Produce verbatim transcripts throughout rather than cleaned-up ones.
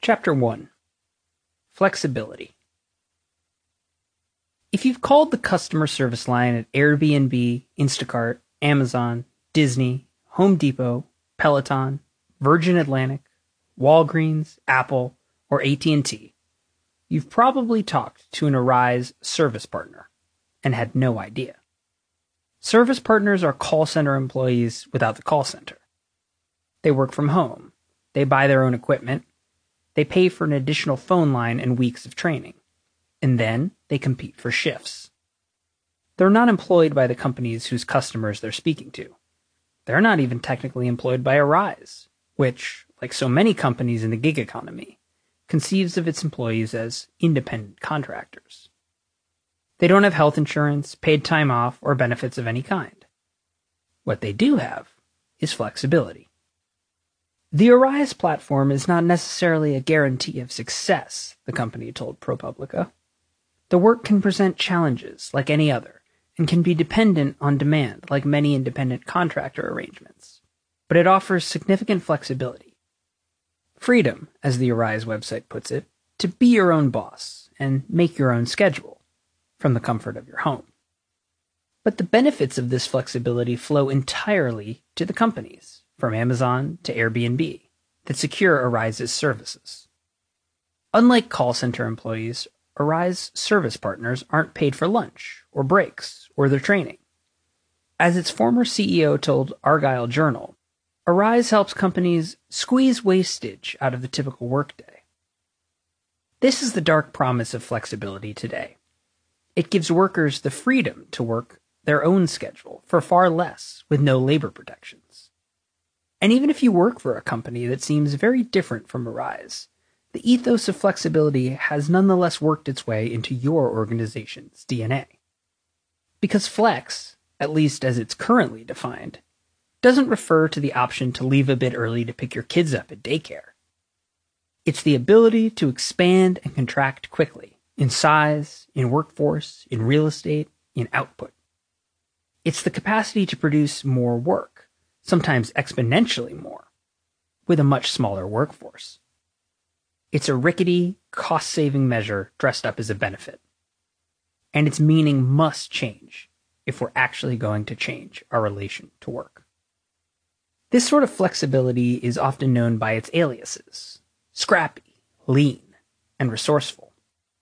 Chapter one. Flexibility. If you've called the customer service line at Airbnb, Instacart, Amazon, Disney, Home Depot, Peloton, Virgin Atlantic, Walgreens, Apple, or A T and T, you've probably talked to an Arise service partner and had no idea. Service partners are call center employees without the call center. They work from home. They buy their own equipment. They pay for an additional phone line and weeks of training. And then they compete for shifts. They're not employed by the companies whose customers they're speaking to. They're not even technically employed by Arise, which, like so many companies in the gig economy, conceives of its employees as independent contractors. They don't have health insurance, paid time off, or benefits of any kind. What they do have is flexibility. The Arise platform is not necessarily a guarantee of success, the company told ProPublica. The work can present challenges like any other, and can be dependent on demand like many independent contractor arrangements. But it offers significant flexibility. Freedom, as the Arise website puts it, to be your own boss and make your own schedule from the comfort of your home. But the benefits of this flexibility flow entirely to the companies, from Amazon to Airbnb, that secure Arise's services. Unlike call center employees, Arise service partners aren't paid for lunch, or breaks, or their training. As its former C E O told Argyll Journal, Arise helps companies squeeze wastage out of the typical workday. This is the dark promise of flexibility today. It gives workers the freedom to work their own schedule for far less with no labor protections. And even if you work for a company that seems very different from Arise, the ethos of flexibility has nonetheless worked its way into your organization's D N A. Because flex, at least as it's currently defined, doesn't refer to the option to leave a bit early to pick your kids up at daycare. It's the ability to expand and contract quickly, in size, in workforce, in real estate, in output. It's the capacity to produce more work, sometimes exponentially more, with a much smaller workforce. It's a rickety, cost-saving measure dressed up as a benefit. And its meaning must change if we're actually going to change our relation to work. This sort of flexibility is often known by its aliases: scrappy, lean, and resourceful.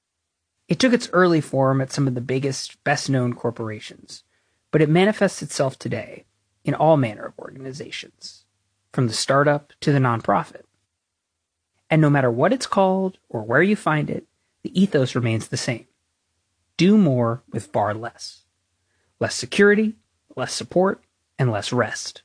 It took its early form at some of the biggest, best-known corporations, but it manifests itself today in all manner of organizations, from the startup to the nonprofit. And no matter what it's called or where you find it, the ethos remains the same. Do more with far less. Less security, less support, and less rest.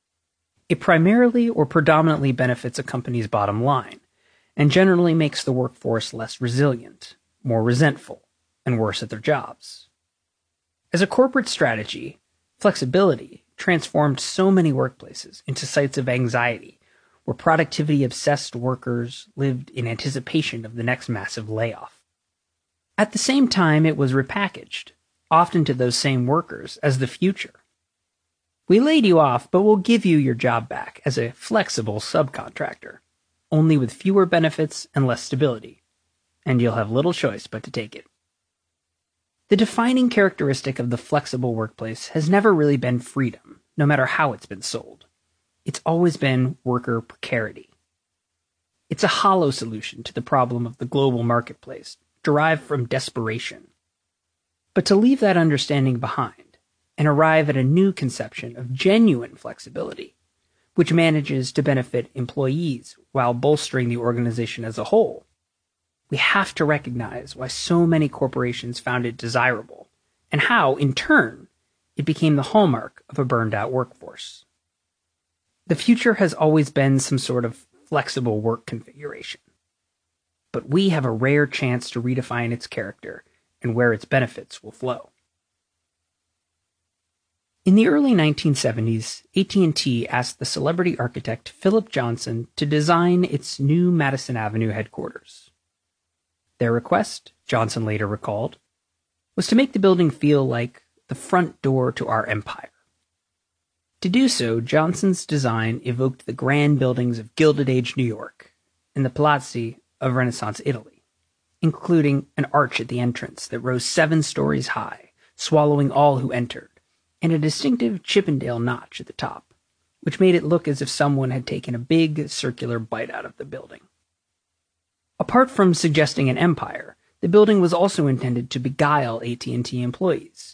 It primarily or predominantly benefits a company's bottom line, and generally makes the workforce less resilient, more resentful, and worse at their jobs. As a corporate strategy, flexibility transformed so many workplaces into sites of anxiety, where productivity-obsessed workers lived in anticipation of the next massive layoff. At the same time, it was repackaged, often to those same workers, as the future. We laid you off, but we'll give you your job back as a flexible subcontractor, only with fewer benefits and less stability, and you'll have little choice but to take it. The defining characteristic of the flexible workplace has never really been freedom, no matter how it's been sold. It's always been worker precarity. It's a hollow solution to the problem of the global marketplace, derived from desperation. But to leave that understanding behind and arrive at a new conception of genuine flexibility, which manages to benefit employees while bolstering the organization as a whole, we have to recognize why so many corporations found it desirable, and how, in turn, it became the hallmark of a burned-out workforce. The future has always been some sort of flexible work configuration. But we have a rare chance to redefine its character and where its benefits will flow. In the early nineteen seventies, A T and T asked the celebrity architect Philip Johnson to design its new Madison Avenue headquarters. Their request, Johnson later recalled, was to make the building feel like the front door to our empire. To do so, Johnson's design evoked the grand buildings of Gilded Age New York, and the palazzi of Renaissance Italy, including an arch at the entrance that rose seven stories high, swallowing all who entered, and a distinctive Chippendale notch at the top, which made it look as if someone had taken a big circular bite out of the building. Apart from suggesting an empire, the building was also intended to beguile A T and T employees.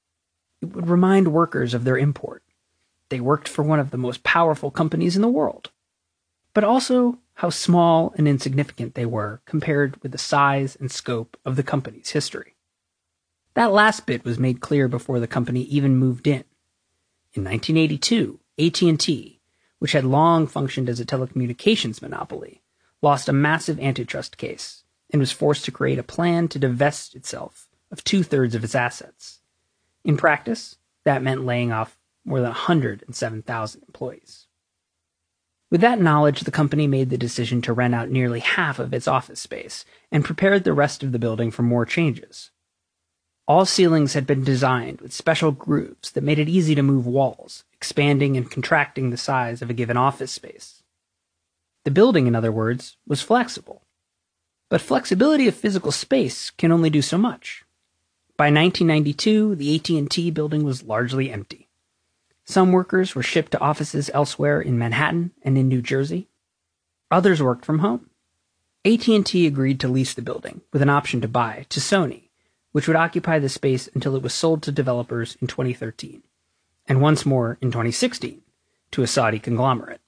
It would remind workers of their import. They worked for one of the most powerful companies in the world, but also how small and insignificant they were compared with the size and scope of the company's history. That last bit was made clear before the company even moved in. In nineteen eighty-two, A T and T, which had long functioned as a telecommunications monopoly, lost a massive antitrust case and was forced to create a plan to divest itself of two-thirds of its assets. In practice, that meant laying off more than one hundred seven thousand employees. With that knowledge, the company made the decision to rent out nearly half of its office space and prepared the rest of the building for more changes. All ceilings had been designed with special grooves that made it easy to move walls, expanding and contracting the size of a given office space. The building, in other words, was flexible. But flexibility of physical space can only do so much. By nineteen ninety-two, the A T and T building was largely empty. Some workers were shipped to offices elsewhere in Manhattan and in New Jersey. Others worked from home. A T and T agreed to lease the building, with an option to buy, to Sony, which would occupy the space until it was sold to developers in twenty thirteen, and once more in twenty sixteen, to a Saudi conglomerate.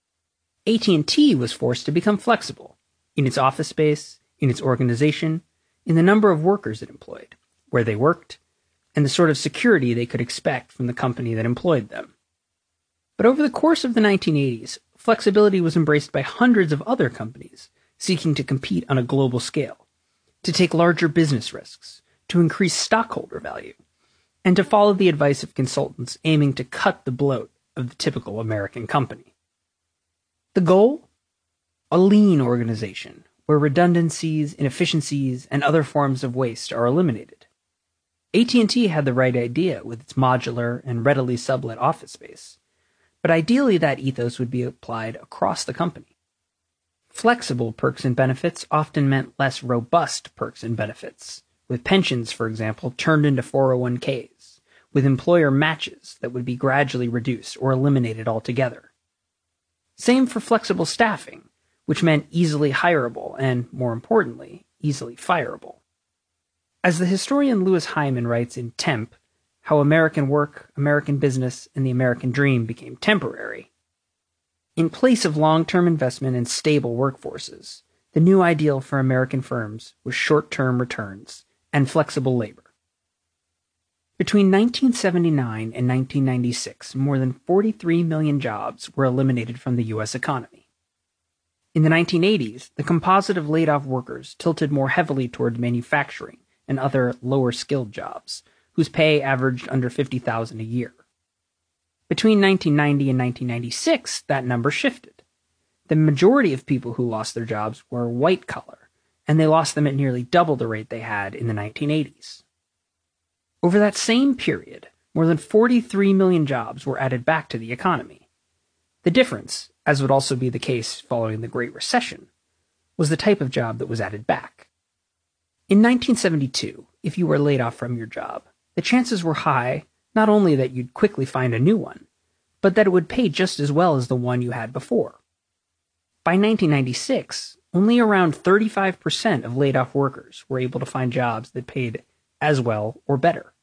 A T and T was forced to become flexible, in its office space, in its organization, in the number of workers it employed, where they worked, and the sort of security they could expect from the company that employed them. But over the course of the nineteen eighties, flexibility was embraced by hundreds of other companies seeking to compete on a global scale, to take larger business risks, to increase stockholder value, and to follow the advice of consultants aiming to cut the bloat of the typical American company. The goal? A lean organization, where redundancies, inefficiencies, and other forms of waste are eliminated. A T and T had the right idea with its modular and readily sublet office space, but ideally that ethos would be applied across the company. Flexible perks and benefits often meant less robust perks and benefits, with pensions, for example, turned into four oh one k's, with employer matches that would be gradually reduced or eliminated altogether. Same for flexible staffing, which meant easily hireable and, more importantly, easily fireable. As the historian Louis Hyman writes in Temp, How American Work, American Business, and the American Dream Became Temporary, in place of long-term investment in stable workforces, the new ideal for American firms was short-term returns and flexible labor. Between nineteen seventy-nine and nineteen ninety-six, more than forty-three million jobs were eliminated from the U S economy. In the nineteen eighties, the composite of laid-off workers tilted more heavily toward manufacturing and other lower-skilled jobs, whose pay averaged under fifty thousand dollars a year. Between nineteen ninety and nineteen ninety-six, that number shifted. The majority of people who lost their jobs were white-collar, and they lost them at nearly double the rate they had in the nineteen eighties. Over that same period, more than forty-three million jobs were added back to the economy. The difference, as would also be the case following the Great Recession, was the type of job that was added back. In nineteen seventy-two, if you were laid off from your job, the chances were high not only that you'd quickly find a new one, but that it would pay just as well as the one you had before. By nineteen ninety-six, only around thirty-five percent of laid-off workers were able to find jobs that paid as well or better.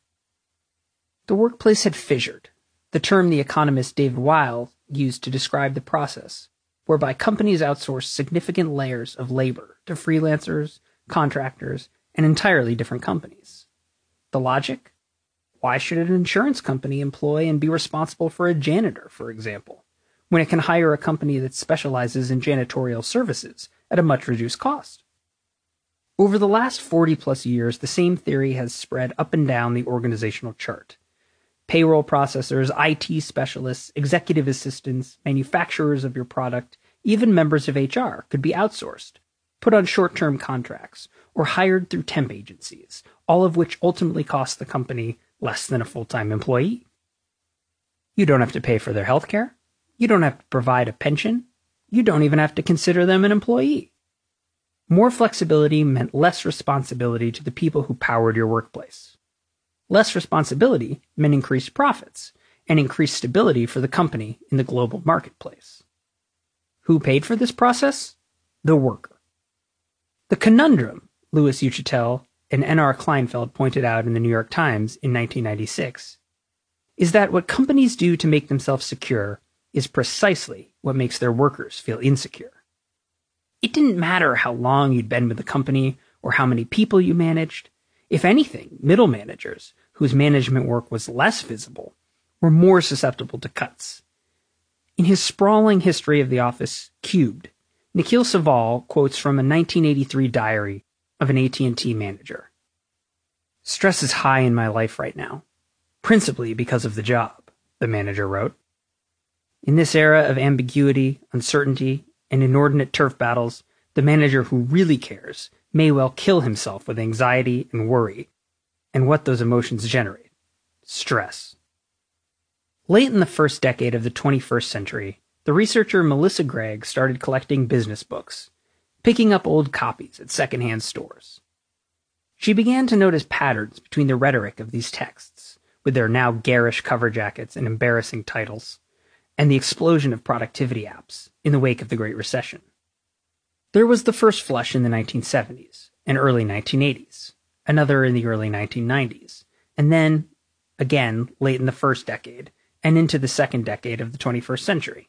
The workplace had fissured, the term the economist David Weil used to describe the process, whereby companies outsourced significant layers of labor to freelancers, contractors, and entirely different companies. The logic? Why should an insurance company employ and be responsible for a janitor, for example, when it can hire a company that specializes in janitorial services at a much reduced cost? Over the last forty plus years, the same theory has spread up and down the organizational chart. Payroll processors, I T specialists, executive assistants, manufacturers of your product, even members of H R could be outsourced, put on short-term contracts, or hired through temp agencies, all of which ultimately cost the company less than a full-time employee. You don't have to pay for their health care. You don't have to provide a pension. you don't even have to consider them an employee. More flexibility meant less responsibility to the people who powered your workplace. Less responsibility meant increased profits and increased stability for the company in the global marketplace. Who paid for this process? The worker. The conundrum, Louis Uchitel and N R Kleinfeld pointed out in the New York Times in nineteen ninety-six, is that what companies do to make themselves secure is precisely what makes their workers feel insecure. It didn't matter how long you'd been with the company or how many people you managed. If anything, middle managers, whose management work was less visible, were more susceptible to cuts. In his sprawling history of the office, Cubed, Nikhil Saval quotes from a nineteen eighty-three diary of an A T and T manager. "Stress is high in my life right now, principally because of the job," the manager wrote. In this era of ambiguity, uncertainty, and inordinate turf battles, the manager who really cares may well kill himself with anxiety and worry, and what those emotions generate: stress. Late in the first decade of the twenty-first century, the researcher Melissa Gregg started collecting business books, picking up old copies at secondhand stores. She began to notice patterns between the rhetoric of these texts, with their now garish cover jackets and embarrassing titles, and the explosion of productivity apps in the wake of the Great Recession. There was the first flush in the nineteen seventies and early nineteen eighties, another in the early nineteen nineties, and then, again, late in the first decade and into the second decade of the twenty-first century.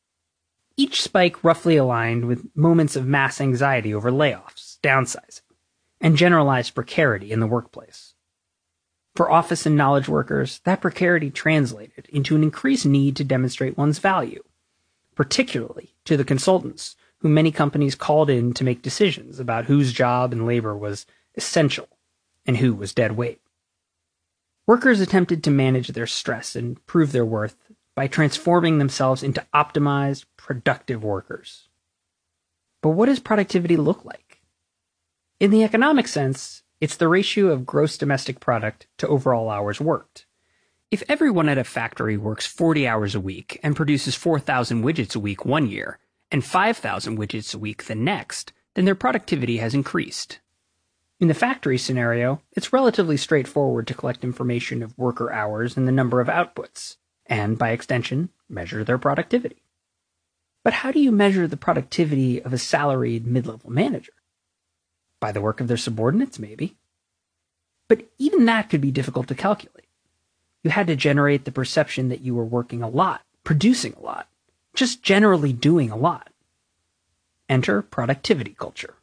Each spike roughly aligned with moments of mass anxiety over layoffs, downsizing, and generalized precarity in the workplace. For office and knowledge workers, that precarity translated into an increased need to demonstrate one's value, particularly to the consultants who many companies called in to make decisions about whose job and labor was essential and who was dead weight. Workers attempted to manage their stress and prove their worth by transforming themselves into optimized, productive workers. But what does productivity look like? In the economic sense, it's the ratio of gross domestic product to overall hours worked. If everyone at a factory works forty hours a week and produces four thousand widgets a week one year and five thousand widgets a week the next, then their productivity has increased. In the factory scenario, it's relatively straightforward to collect information of worker hours and the number of outputs, and by extension, measure their productivity. But how do you measure the productivity of a salaried mid-level manager? By the work of their subordinates, maybe. But even that could be difficult to calculate. You had to generate the perception that you were working a lot, producing a lot, just generally doing a lot. Enter productivity culture.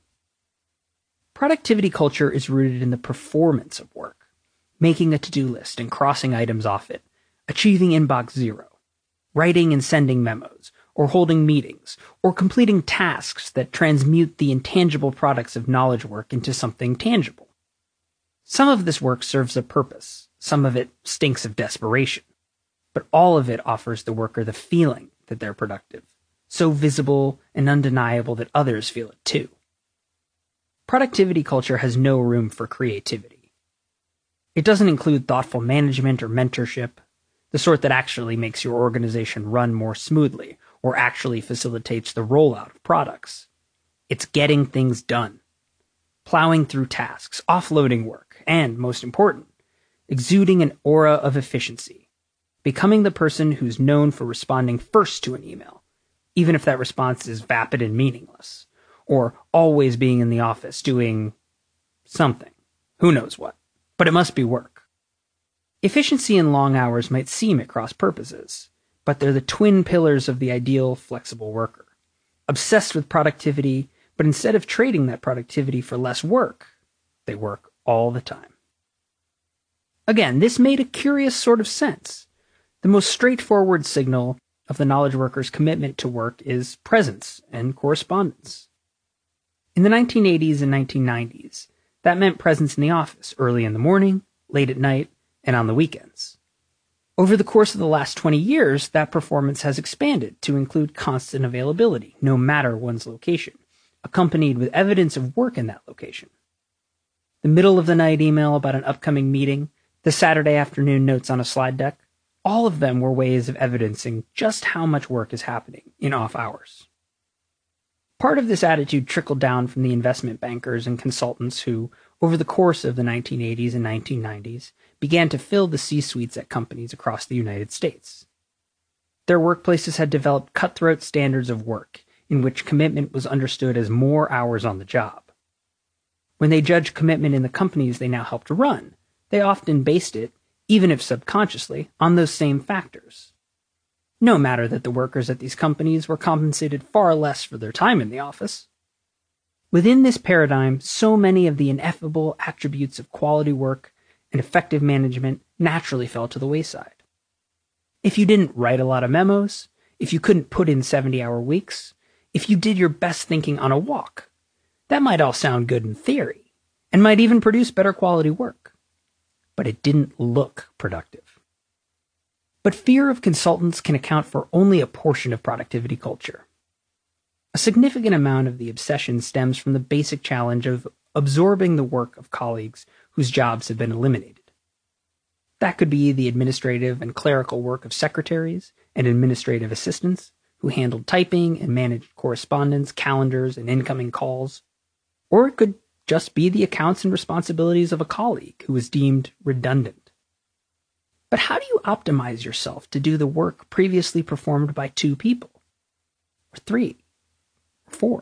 Productivity culture is rooted in the performance of work, making a to-do list and crossing items off it, achieving inbox zero, writing and sending memos, or holding meetings, or completing tasks that transmute the intangible products of knowledge work into something tangible. Some of this work serves a purpose, some of it stinks of desperation, but all of it offers the worker the feeling that they're productive, so visible and undeniable that others feel it too. Productivity culture has no room for creativity. It doesn't include thoughtful management or mentorship, the sort that actually makes your organization run more smoothly or actually facilitates the rollout of products. It's getting things done, plowing through tasks, offloading work, and, most important, exuding an aura of efficiency, becoming the person who's known for responding first to an email, even if that response is vapid and meaningless, or always being in the office doing something, who knows what, but it must be work. Efficiency and long hours might seem at cross purposes, but they're the twin pillars of the ideal flexible worker, obsessed with productivity, but instead of trading that productivity for less work, they work all the time. Again, this made a curious sort of sense. The most straightforward signal of the knowledge worker's commitment to work is presence and correspondence. In the nineteen eighties and nineteen nineties, that meant presence in the office early in the morning, late at night, and on the weekends. Over the course of the last twenty years, that performance has expanded to include constant availability, no matter one's location, accompanied with evidence of work in that location. The middle-of-the-night email about an upcoming meeting, the Saturday afternoon notes on a slide deck, all of them were ways of evidencing just how much work is happening in off hours. Part of this attitude trickled down from the investment bankers and consultants who, over the course of the nineteen eighties and nineteen nineties, began to fill the C-suites at companies across the United States. Their workplaces had developed cutthroat standards of work, in which commitment was understood as more hours on the job. When they judged commitment in the companies they now helped run, they often based it, even if subconsciously, on those same factors. No matter that the workers at these companies were compensated far less for their time in the office. Within this paradigm, so many of the ineffable attributes of quality work and effective management naturally fell to the wayside. If you didn't write a lot of memos, if you couldn't put in seventy-hour weeks, if you did your best thinking on a walk, that might all sound good in theory, and might even produce better quality work. But it didn't look productive. But fear of consultants can account for only a portion of productivity culture. A significant amount of the obsession stems from the basic challenge of absorbing the work of colleagues whose jobs have been eliminated. That could be the administrative and clerical work of secretaries and administrative assistants who handled typing and managed correspondence, calendars, and incoming calls. Or it could just be the accounts and responsibilities of a colleague who was deemed redundant. But how do you optimize yourself to do the work previously performed by two people? Or three? Or four?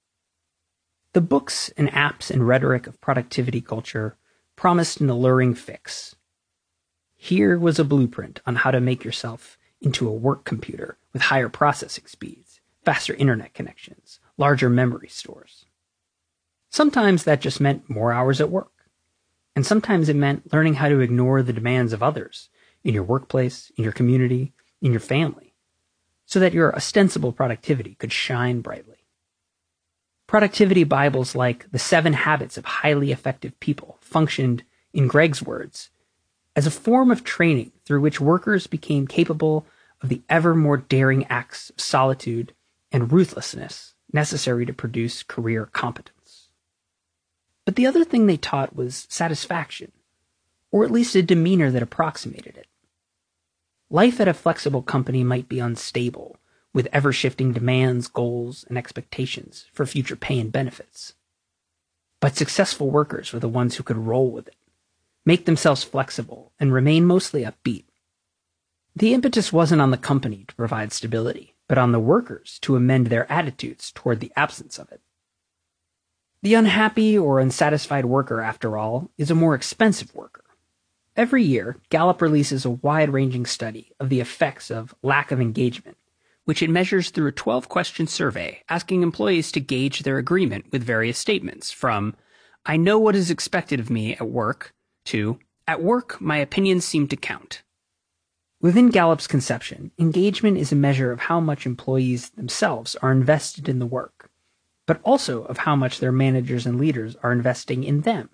The books and apps and rhetoric of productivity culture promised an alluring fix. Here was a blueprint on how to make yourself into a work computer with higher processing speeds, faster internet connections, larger memory stores. Sometimes that just meant more hours at work. And sometimes it meant learning how to ignore the demands of others in your workplace, in your community, in your family, so that your ostensible productivity could shine brightly. Productivity Bibles like The Seven Habits of Highly Effective People functioned, in Greg's words, as a form of training through which workers became capable of the ever more daring acts of solitude and ruthlessness necessary to produce career competence. But the other thing they taught was satisfaction, or at least a demeanor that approximated it. Life at a flexible company might be unstable, with ever-shifting demands, goals, and expectations for future pay and benefits. But successful workers were the ones who could roll with it, make themselves flexible, and remain mostly upbeat. The impetus wasn't on the company to provide stability, but on the workers to amend their attitudes toward the absence of it. The unhappy or unsatisfied worker, after all, is a more expensive worker. Every year, Gallup releases a wide-ranging study of the effects of lack of engagement, which it measures through a twelve-question survey asking employees to gauge their agreement with various statements from, "I know what is expected of me at work," to, "At work, my opinions seem to count." Within Gallup's conception, engagement is a measure of how much employees themselves are invested in the work, but also of how much their managers and leaders are investing in them.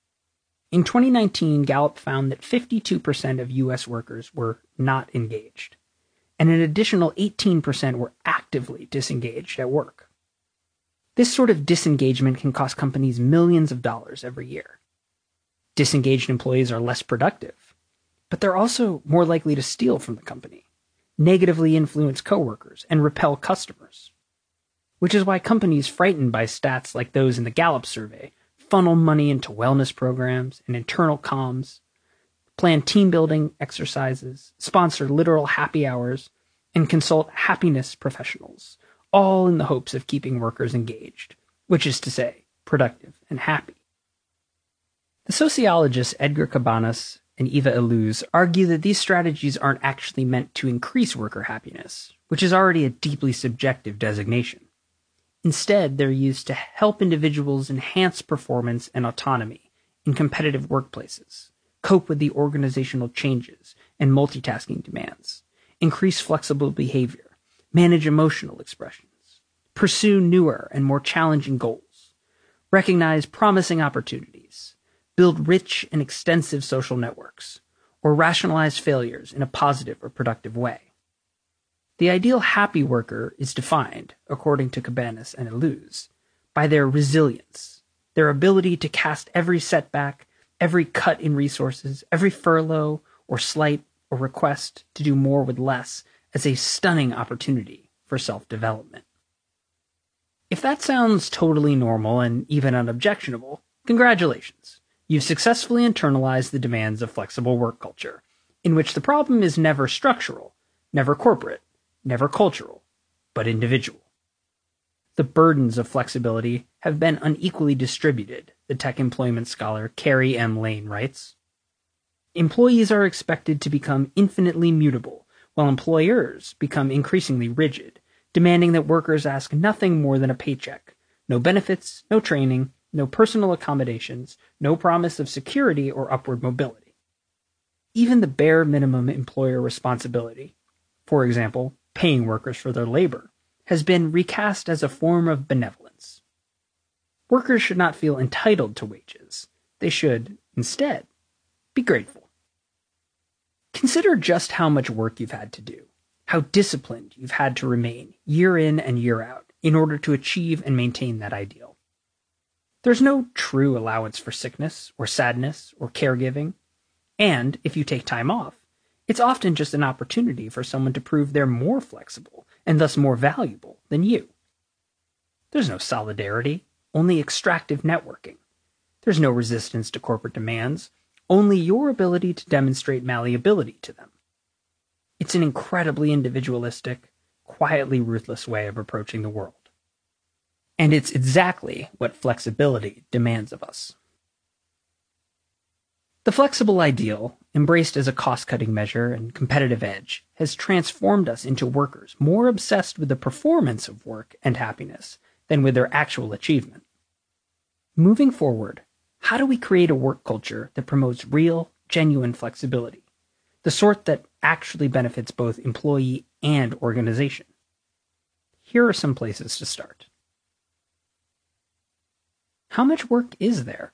In twenty nineteen, Gallup found that fifty-two percent of U S workers were not engaged, and an additional eighteen percent were actively disengaged at work. This sort of disengagement can cost companies millions of dollars every year. Disengaged employees are less productive, but they're also more likely to steal from the company, negatively influence coworkers, and repel customers. Which is why companies frightened by stats like those in the Gallup survey funnel money into wellness programs and internal comms, plan team-building exercises, sponsor literal happy hours, and consult happiness professionals, all in the hopes of keeping workers engaged, which is to say, productive and happy. The sociologists Edgar Cabanas and Eva Illouz argue that these strategies aren't actually meant to increase worker happiness, which is already a deeply subjective designation. Instead, they're used to help individuals enhance performance and autonomy in competitive workplaces, cope with the organizational changes and multitasking demands, increase flexible behavior, manage emotional expressions, pursue newer and more challenging goals, recognize promising opportunities, build rich and extensive social networks, or rationalize failures in a positive or productive way. The ideal happy worker is defined, according to Cabanas and Illouz, by their resilience, their ability to cast every setback, every cut in resources, every furlough or slight or request to do more with less as a stunning opportunity for self-development. If that sounds totally normal and even unobjectionable, congratulations. You've successfully internalized the demands of flexible work culture, in which the problem is never structural, never corporate, never cultural, but individual. The burdens of flexibility have been unequally distributed, the tech employment scholar Carrie M. Lane writes. Employees are expected to become infinitely mutable, while employers become increasingly rigid, demanding that workers ask nothing more than a paycheck, no benefits, no training, no personal accommodations, no promise of security or upward mobility. Even the bare minimum employer responsibility, for example, paying workers for their labor, has been recast as a form of benevolence. Workers should not feel entitled to wages. They should, instead, be grateful. Consider just how much work you've had to do, how disciplined you've had to remain year in and year out in order to achieve and maintain that ideal. There's no true allowance for sickness or sadness or caregiving, and if you take time off, it's often just an opportunity for someone to prove they're more flexible and thus more valuable than you. There's no solidarity, only extractive networking. There's no resistance to corporate demands, only your ability to demonstrate malleability to them. It's an incredibly individualistic, quietly ruthless way of approaching the world. And it's exactly what flexibility demands of us. The flexible ideal, embraced as a cost-cutting measure and competitive edge, has transformed us into workers more obsessed with the performance of work and happiness than with their actual achievement. Moving forward, how do we create a work culture that promotes real, genuine flexibility, the sort that actually benefits both employee and organization? Here are some places to start. How much work is there?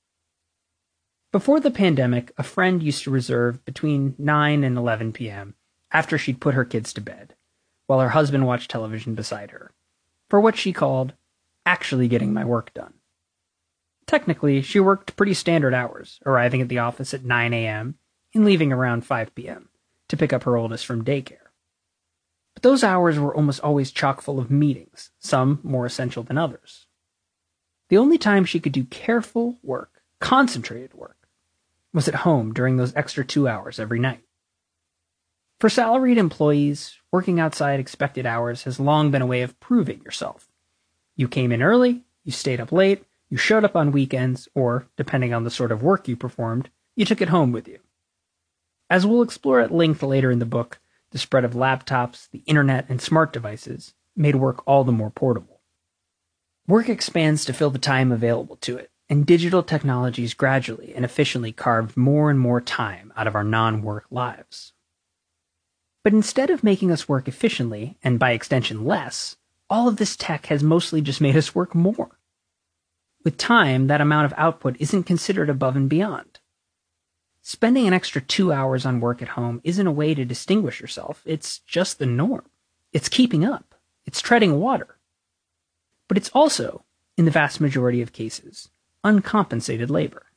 Before the pandemic, a friend used to reserve between nine and eleven p.m. after she'd put her kids to bed, while her husband watched television beside her, for what she called actually getting my work done. Technically, she worked pretty standard hours, arriving at the office at nine a.m. and leaving around five p.m. to pick up her oldest from daycare. But those hours were almost always chock full of meetings, some more essential than others. The only time she could do careful work, concentrated work, was at home during those extra two hours every night. For salaried employees, working outside expected hours has long been a way of proving yourself. You came in early, you stayed up late, you showed up on weekends, or, depending on the sort of work you performed, you took it home with you. As we'll explore at length later in the book, the spread of laptops, the internet, and smart devices made work all the more portable. Work expands to fill the time available to it, and digital technologies gradually and efficiently carved more and more time out of our non-work lives. But instead of making us work efficiently, and by extension less, all of this tech has mostly just made us work more. With time, that amount of output isn't considered above and beyond. Spending an extra two hours on work at home isn't a way to distinguish yourself, it's just the norm. It's keeping up. It's treading water. But it's also, in the vast majority of cases, uncompensated labor.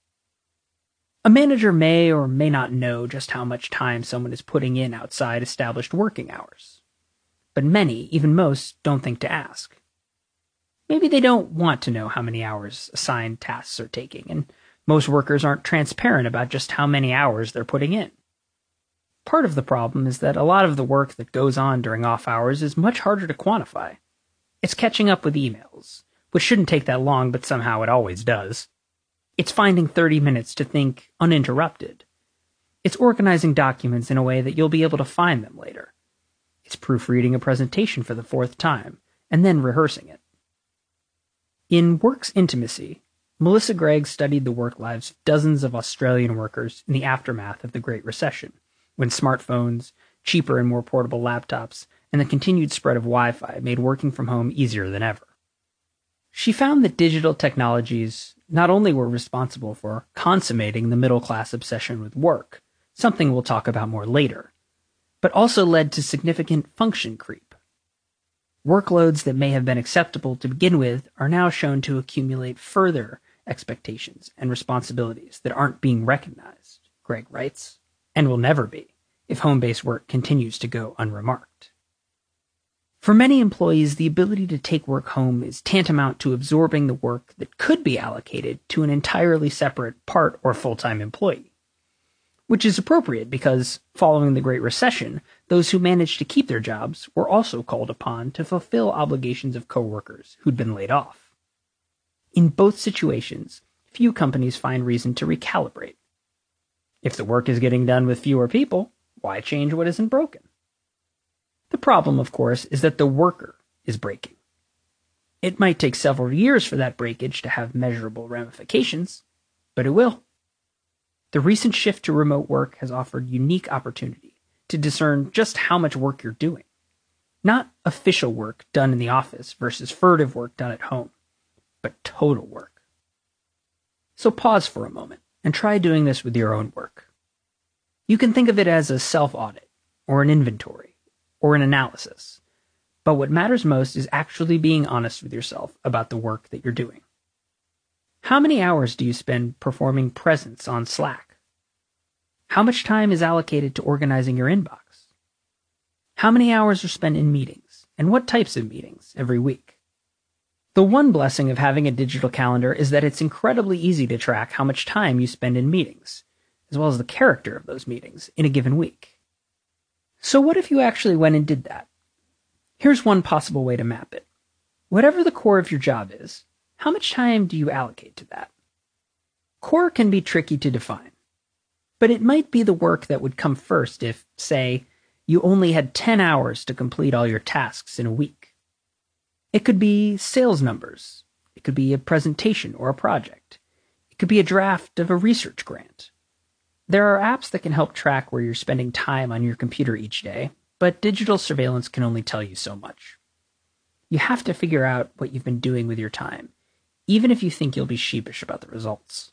A manager may or may not know just how much time someone is putting in outside established working hours. But many, even most, don't think to ask. Maybe they don't want to know how many hours assigned tasks are taking, and most workers aren't transparent about just how many hours they're putting in. Part of the problem is that a lot of the work that goes on during off hours is much harder to quantify. It's catching up with emails, which shouldn't take that long, but somehow it always does. It's finding thirty minutes to think uninterrupted. It's organizing documents in a way that you'll be able to find them later. It's proofreading a presentation for the fourth time, and then rehearsing it. In Work's Intimacy, Melissa Gregg studied the work lives of dozens of Australian workers in the aftermath of the Great Recession, when smartphones, cheaper and more portable laptops, and the continued spread of Wi-Fi made working from home easier than ever. She found that digital technologies not only were responsible for consummating the middle-class obsession with work, something we'll talk about more later, but also led to significant function creep. Workloads that may have been acceptable to begin with are now shown to accumulate further expectations and responsibilities that aren't being recognized, Gregg writes, and will never be if home-based work continues to go unremarked. For many employees, the ability to take work home is tantamount to absorbing the work that could be allocated to an entirely separate part or full-time employee. Which is appropriate because, following the Great Recession, those who managed to keep their jobs were also called upon to fulfill obligations of coworkers who'd been laid off. In both situations, few companies find reason to recalibrate. If the work is getting done with fewer people, why change what isn't broken? The problem, of course, is that the worker is breaking. It might take several years for that breakage to have measurable ramifications, but it will. The recent shift to remote work has offered unique opportunity to discern just how much work you're doing. Not official work done in the office versus furtive work done at home, but total work. So pause for a moment and try doing this with your own work. You can think of it as a self-audit, or an inventory, or an analysis. But what matters most is actually being honest with yourself about the work that you're doing. How many hours do you spend performing presence on Slack? How much time is allocated to organizing your inbox? How many hours are spent in meetings, and what types of meetings every week? The one blessing of having a digital calendar is that it's incredibly easy to track how much time you spend in meetings, as well as the character of those meetings in a given week. So what if you actually went and did that? Here's one possible way to map it. Whatever the core of your job is, how much time do you allocate to that? Core can be tricky to define, but it might be the work that would come first if, say, you only had ten hours to complete all your tasks in a week. It could be sales numbers. It could be a presentation or a project. It could be a draft of a research grant. There are apps that can help track where you're spending time on your computer each day, but digital surveillance can only tell you so much. You have to figure out what you've been doing with your time, even if you think you'll be sheepish about the results.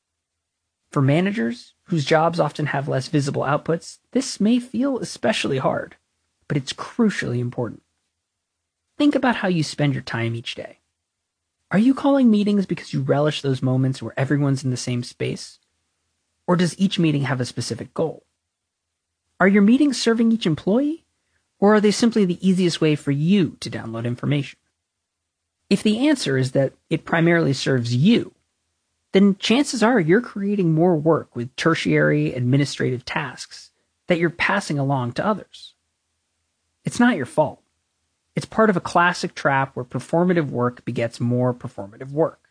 For managers, whose jobs often have less visible outputs, this may feel especially hard, but it's crucially important. Think about how you spend your time each day. Are you calling meetings because you relish those moments where everyone's in the same space? Or does each meeting have a specific goal? Are your meetings serving each employee? Or are they simply the easiest way for you to download information? If the answer is that it primarily serves you, then chances are you're creating more work with tertiary administrative tasks that you're passing along to others. It's not your fault. It's part of a classic trap where performative work begets more performative work.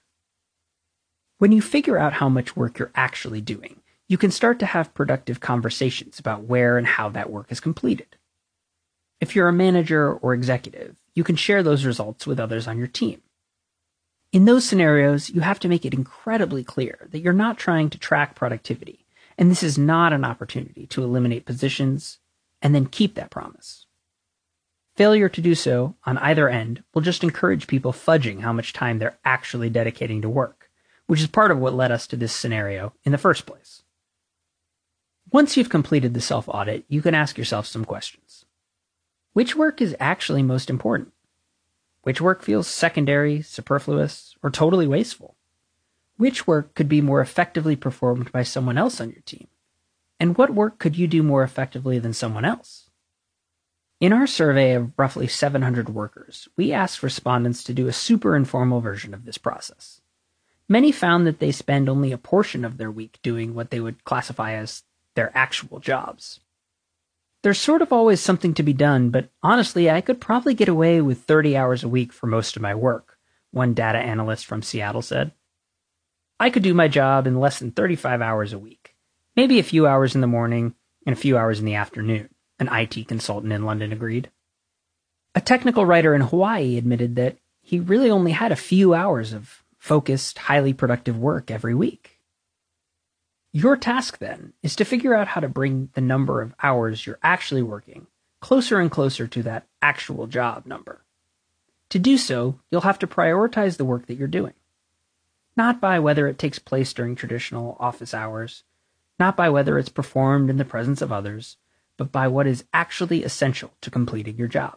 When you figure out how much work you're actually doing, you can start to have productive conversations about where and how that work is completed. If you're a manager or executive, you can share those results with others on your team. In those scenarios, you have to make it incredibly clear that you're not trying to track productivity, and this is not an opportunity to eliminate positions and then keep that promise. Failure to do so on either end will just encourage people fudging how much time they're actually dedicating to work, which is part of what led us to this scenario in the first place. Once you've completed the self-audit, you can ask yourself some questions. Which work is actually most important? Which work feels secondary, superfluous, or totally wasteful? Which work could be more effectively performed by someone else on your team? And what work could you do more effectively than someone else? In our survey of roughly seven hundred workers, we asked respondents to do a super informal version of this process. Many found that they spend only a portion of their week doing what they would classify as their actual jobs. There's sort of always something to be done, but honestly, I could probably get away with thirty hours a week for most of my work, one data analyst from Seattle said. I could do my job in less than thirty-five hours a week, maybe a few hours in the morning and a few hours in the afternoon, an I T consultant in London agreed. A technical writer in Hawaii admitted that he really only had a few hours of focused, highly productive work every week. Your task, then, is to figure out how to bring the number of hours you're actually working closer and closer to that actual job number. To do so, you'll have to prioritize the work that you're doing. Not by whether it takes place during traditional office hours, not by whether it's performed in the presence of others, but by what is actually essential to completing your job.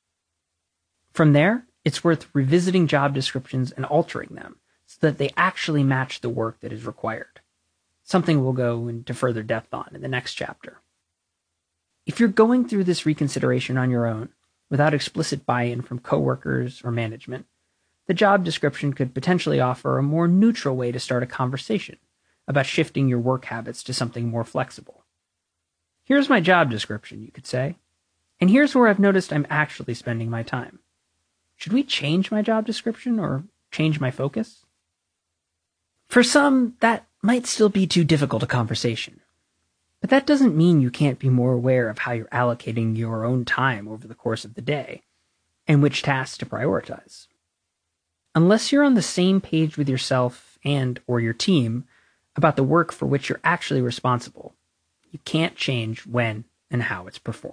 From there, it's worth revisiting job descriptions and altering them so that they actually match the work that is required. Something we'll go into further depth on in the next chapter. If you're going through this reconsideration on your own, without explicit buy-in from coworkers or management, the job description could potentially offer a more neutral way to start a conversation about shifting your work habits to something more flexible. Here's my job description, you could say, and here's where I've noticed I'm actually spending my time. Should we change my job description or change my focus? For some, that might still be too difficult a conversation. But that doesn't mean you can't be more aware of how you're allocating your own time over the course of the day and which tasks to prioritize. Unless you're on the same page with yourself and or your team about the work for which you're actually responsible, you can't change when and how it's performed.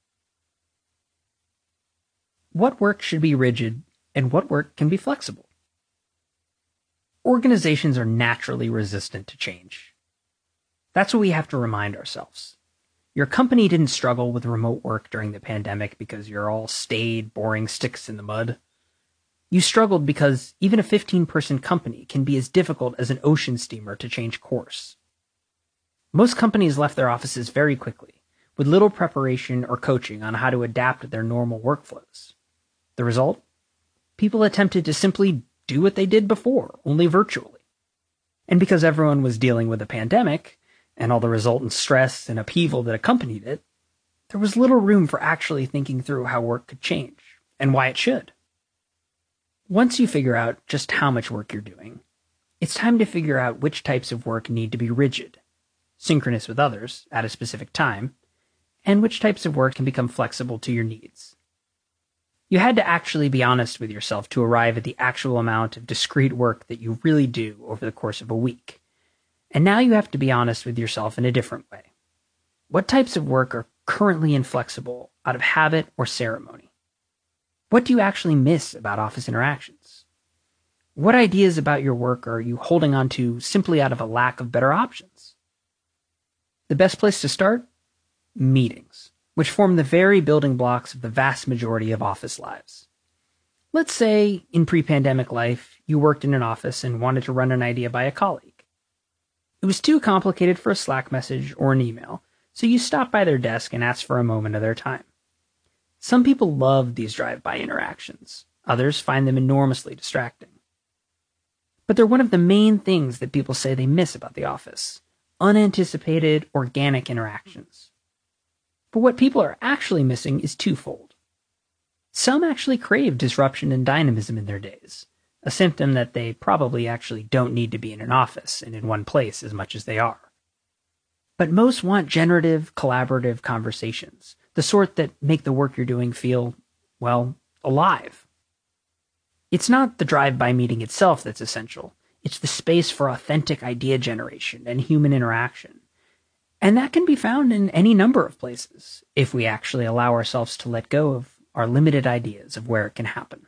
What work should be rigid and what work can be flexible? Organizations are naturally resistant to change. That's what we have to remind ourselves. Your company didn't struggle with remote work during the pandemic because you're all staid, boring sticks in the mud. You struggled because even a fifteen-person company can be as difficult as an ocean steamer to change course. Most companies left their offices very quickly, with little preparation or coaching on how to adapt their normal workflows. The result? People attempted to simply do what they did before, only virtually. And because everyone was dealing with a pandemic, and all the resultant stress and upheaval that accompanied it, there was little room for actually thinking through how work could change, and why it should. Once you figure out just how much work you're doing, it's time to figure out which types of work need to be rigid, synchronous with others at a specific time, and which types of work can become flexible to your needs. You had to actually be honest with yourself to arrive at the actual amount of discrete work that you really do over the course of a week. And now you have to be honest with yourself in a different way. What types of work are currently inflexible out of habit or ceremony? What do you actually miss about office interactions? What ideas about your work are you holding on to simply out of a lack of better options? The best place to start? Meetings, which form the very building blocks of the vast majority of office lives. Let's say, in pre-pandemic life, you worked in an office and wanted to run an idea by a colleague. It was too complicated for a Slack message or an email, so you stopped by their desk and asked for a moment of their time. Some people love these drive-by interactions. Others find them enormously distracting. But they're one of the main things that people say they miss about the office. Unanticipated, organic interactions. But what people are actually missing is twofold. Some actually crave disruption and dynamism in their days, a symptom that they probably actually don't need to be in an office and in one place as much as they are. But most want generative, collaborative conversations, the sort that make the work you're doing feel, well, alive. It's not the drive-by meeting itself that's essential. It's the space for authentic idea generation and human interaction. And that can be found in any number of places, if we actually allow ourselves to let go of our limited ideas of where it can happen.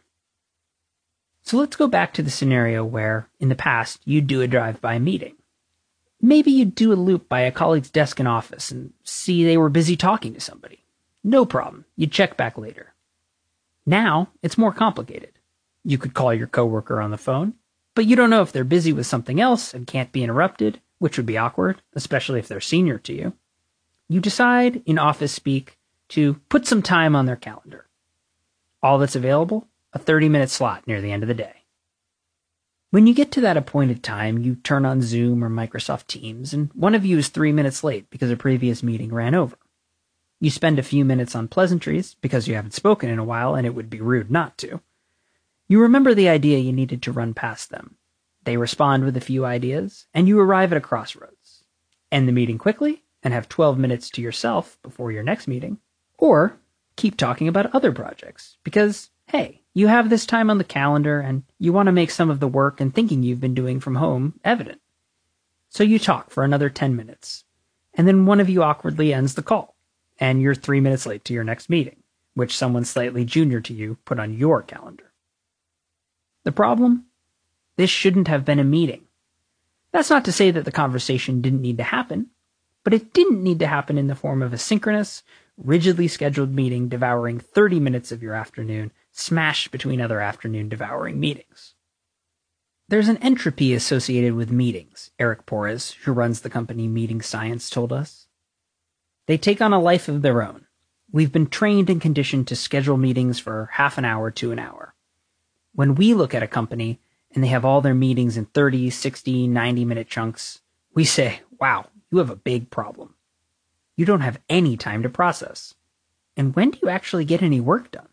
So let's go back to the scenario where, in the past, you'd do a drive-by meeting. Maybe you'd do a loop by a colleague's desk in office and see they were busy talking to somebody. No problem. You'd check back later. Now, it's more complicated. You could call your coworker on the phone, but you don't know if they're busy with something else and can't be interrupted, which would be awkward, especially if they're senior to you. You decide, in office speak, to put some time on their calendar. All that's available? A thirty-minute slot near the end of the day. When you get to that appointed time, you turn on Zoom or Microsoft Teams, and one of you is three minutes late because a previous meeting ran over. You spend a few minutes on pleasantries because you haven't spoken in a while and it would be rude not to. You remember the idea you needed to run past them. They respond with a few ideas, and you arrive at a crossroads. End the meeting quickly and have twelve minutes to yourself before your next meeting, or keep talking about other projects because, hey, you have this time on the calendar and you want to make some of the work and thinking you've been doing from home evident. So you talk for another ten minutes, and then one of you awkwardly ends the call, and you're three minutes late to your next meeting, which someone slightly junior to you put on your calendar. The problem? This shouldn't have been a meeting. That's not to say that the conversation didn't need to happen, but it didn't need to happen in the form of a synchronous, rigidly scheduled meeting devouring thirty minutes of your afternoon, smashed between other afternoon devouring meetings. There's an entropy associated with meetings, Eric Porres, who runs the company Meeting Science, told us. They take on a life of their own. We've been trained and conditioned to schedule meetings for half an hour to an hour. When we look at a company and they have all their meetings in thirty, sixty, ninety minute chunks, we say, wow, you have a big problem. You don't have any time to process. And when do you actually get any work done?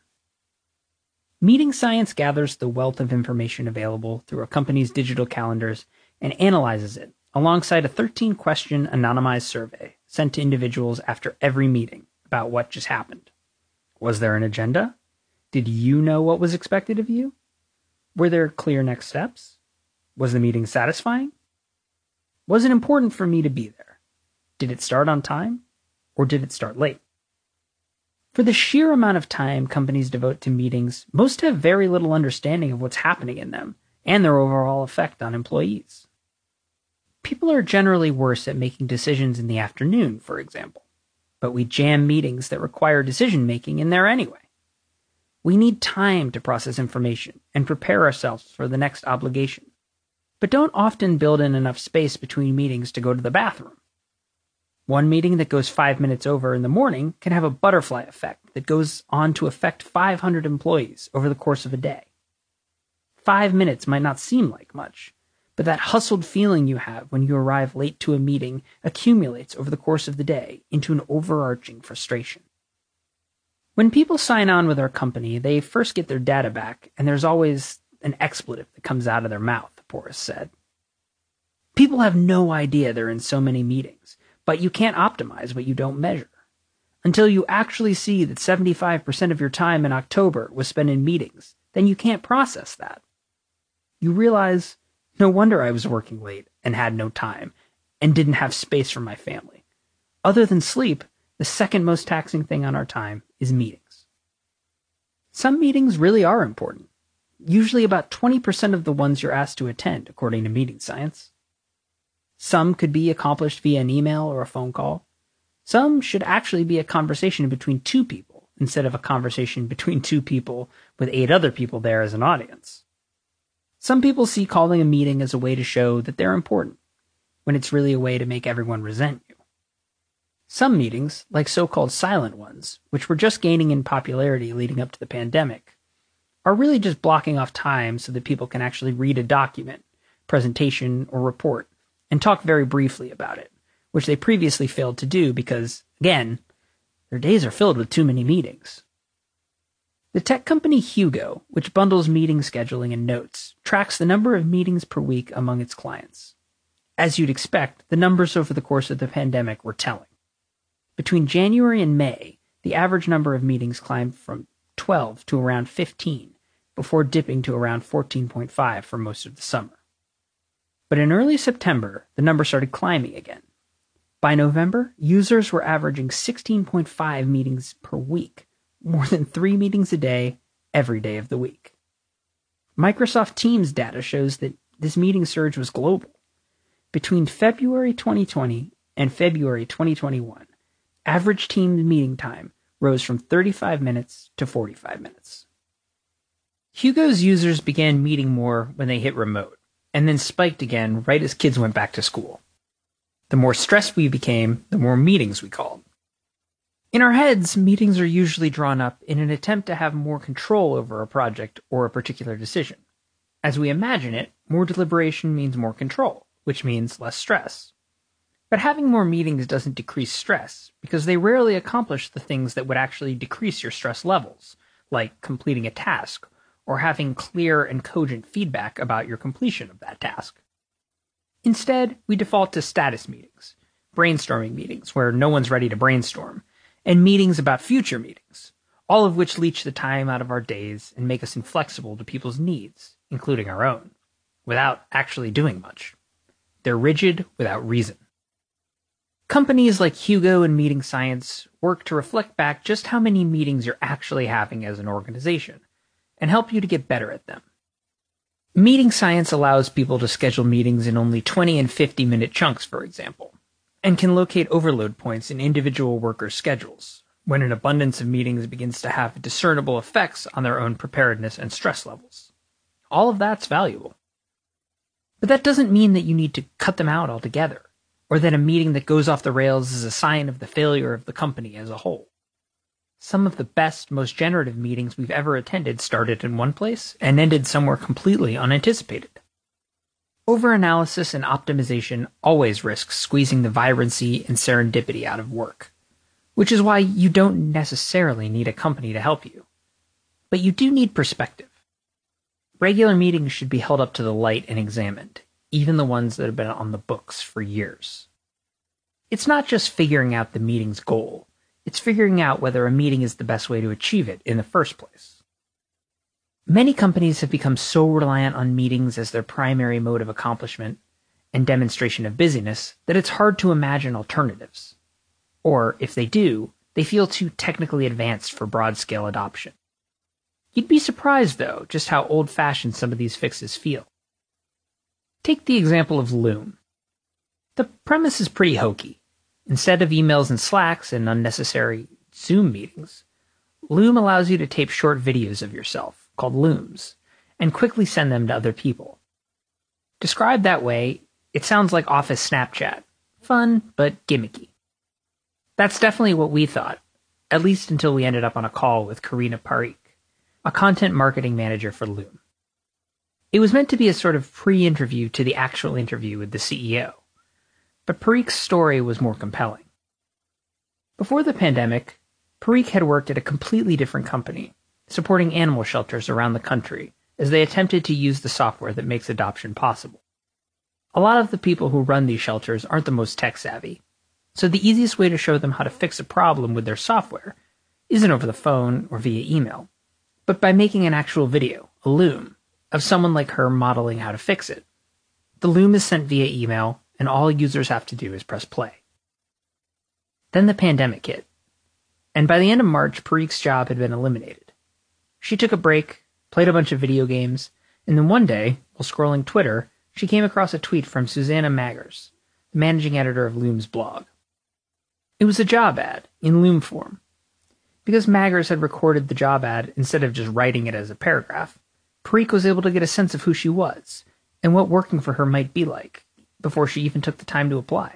Meeting Science gathers the wealth of information available through a company's digital calendars and analyzes it alongside a thirteen question anonymized survey sent to individuals after every meeting about what just happened. Was there an agenda? Did you know what was expected of you? Were there clear next steps? Was the meeting satisfying? Was it important for me to be there? Did it start on time? Or did it start late? For the sheer amount of time companies devote to meetings, most have very little understanding of what's happening in them and their overall effect on employees. People are generally worse at making decisions in the afternoon, for example, but we jam meetings that require decision-making in there anyway. We need time to process information and prepare ourselves for the next obligation, but don't often build in enough space between meetings to go to the bathroom. One meeting that goes five minutes over in the morning can have a butterfly effect that goes on to affect five hundred employees over the course of a day. Five minutes might not seem like much, but that hustled feeling you have when you arrive late to a meeting accumulates over the course of the day into an overarching frustration. When people sign on with our company, they first get their data back, and there's always an expletive that comes out of their mouth, Boris said. People have no idea they're in so many meetings, but you can't optimize what you don't measure. Until you actually see that seventy-five percent of your time in October was spent in meetings, then you can't process that. You realize, no wonder I was working late and had no time and didn't have space for my family. Other than sleep, the second most taxing thing on our time is meetings. Some meetings really are important. Usually about twenty percent of the ones you're asked to attend, according to Meeting Science. Some could be accomplished via an email or a phone call. Some should actually be a conversation between two people instead of a conversation between two people with eight other people there as an audience. Some people see calling a meeting as a way to show that they're important, when it's really a way to make everyone resent you. Some meetings, like so-called silent ones, which were just gaining in popularity leading up to the pandemic, are really just blocking off time so that people can actually read a document, presentation, or report, and talk very briefly about it, which they previously failed to do because, again, their days are filled with too many meetings. The tech company Hugo, which bundles meeting scheduling and notes, tracks the number of meetings per week among its clients. As you'd expect, the numbers over the course of the pandemic were telling. Between January and May, the average number of meetings climbed from twelve to around fifteen, before dipping to around fourteen point five for most of the summer. But in early September, the number started climbing again. By November, users were averaging sixteen point five meetings per week, more than three meetings a day, every day of the week. Microsoft Teams data shows that this meeting surge was global. Between February twenty twenty and February twenty twenty-one, average Teams meeting time rose from thirty-five minutes to forty-five minutes. Hugo's users began meeting more when they hit remote, and then spiked again right as kids went back to school. The more stressed we became, the more meetings we called. In our heads, meetings are usually drawn up in an attempt to have more control over a project or a particular decision. As we imagine it, more deliberation means more control, which means less stress. But having more meetings doesn't decrease stress, because they rarely accomplish the things that would actually decrease your stress levels, like completing a task, or having clear and cogent feedback about your completion of that task. Instead, we default to status meetings, brainstorming meetings where no one's ready to brainstorm, and meetings about future meetings, all of which leech the time out of our days and make us inflexible to people's needs, including our own, without actually doing much. They're rigid without reason. Companies like Hugo and Meeting Science work to reflect back just how many meetings you're actually having as an organization, and help you to get better at them. Meeting Science allows people to schedule meetings in only twenty and fifty minute chunks, for example, and can locate overload points in individual workers' schedules, when an abundance of meetings begins to have discernible effects on their own preparedness and stress levels. All of that's valuable. But that doesn't mean that you need to cut them out altogether, or that a meeting that goes off the rails is a sign of the failure of the company as a whole. Some of the best, most generative meetings we've ever attended started in one place and ended somewhere completely unanticipated. Overanalysis and optimization always risks squeezing the vibrancy and serendipity out of work, which is why you don't necessarily need a company to help you. But you do need perspective. Regular meetings should be held up to the light and examined, even the ones that have been on the books for years. It's not just figuring out the meeting's goal, it's figuring out whether a meeting is the best way to achieve it in the first place. Many companies have become so reliant on meetings as their primary mode of accomplishment and demonstration of busyness that it's hard to imagine alternatives. Or, if they do, they feel too technically advanced for broad-scale adoption. You'd be surprised, though, just how old-fashioned some of these fixes feel. Take the example of Loom. The premise is pretty hokey. Instead of emails and Slacks and unnecessary Zoom meetings, Loom allows you to tape short videos of yourself, called Looms, and quickly send them to other people. Described that way, it sounds like Office Snapchat. Fun, but gimmicky. That's definitely what we thought, at least until we ended up on a call with Karina Parikh, a content marketing manager for Loom. It was meant to be a sort of pre-interview to the actual interview with the C E O. But Parikh's story was more compelling. Before the pandemic, Parikh had worked at a completely different company, supporting animal shelters around the country as they attempted to use the software that makes adoption possible. A lot of the people who run these shelters aren't the most tech-savvy, so the easiest way to show them how to fix a problem with their software isn't over the phone or via email, but by making an actual video, a Loom, of someone like her modeling how to fix it. The Loom is sent via email, and all users have to do is press play. Then the pandemic hit, and by the end of March, Parikh's job had been eliminated. She took a break, played a bunch of video games, and then one day, while scrolling Twitter, she came across a tweet from Susanna Magers, the managing editor of Loom's blog. It was a job ad, in Loom form. Because Magers had recorded the job ad instead of just writing it as a paragraph, Parikh was able to get a sense of who she was, and what working for her might be like, before she even took the time to apply.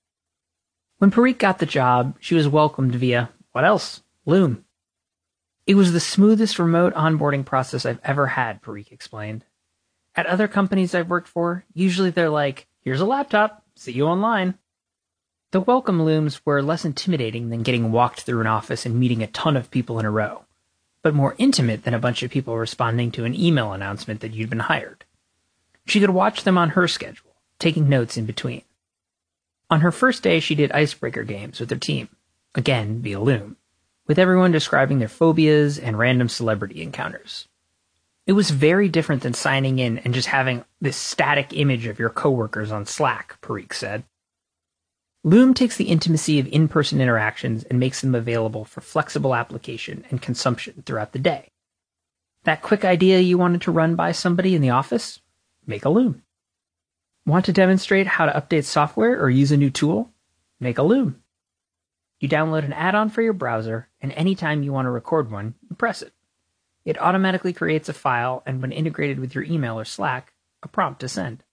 When Parikh got the job, she was welcomed via, what else? Loom. It was the smoothest remote onboarding process I've ever had, Parikh explained. At other companies I've worked for, usually they're like, here's a laptop, see you online. The welcome Looms were less intimidating than getting walked through an office and meeting a ton of people in a row, but more intimate than a bunch of people responding to an email announcement that you'd been hired. She could watch them on her schedule, taking notes in between. On her first day, she did icebreaker games with her team, again via Loom, with everyone describing their phobias and random celebrity encounters. It was very different than signing in and just having this static image of your coworkers on Slack, Parikh said. Loom takes the intimacy of in-person interactions and makes them available for flexible application and consumption throughout the day. That quick idea you wanted to run by somebody in the office? Make a Loom. Want to demonstrate how to update software or use a new tool? Make a Loom. You download an add-on for your browser, and anytime you want to record one, you press it. It automatically creates a file, and when integrated with your email or Slack, a prompt to send.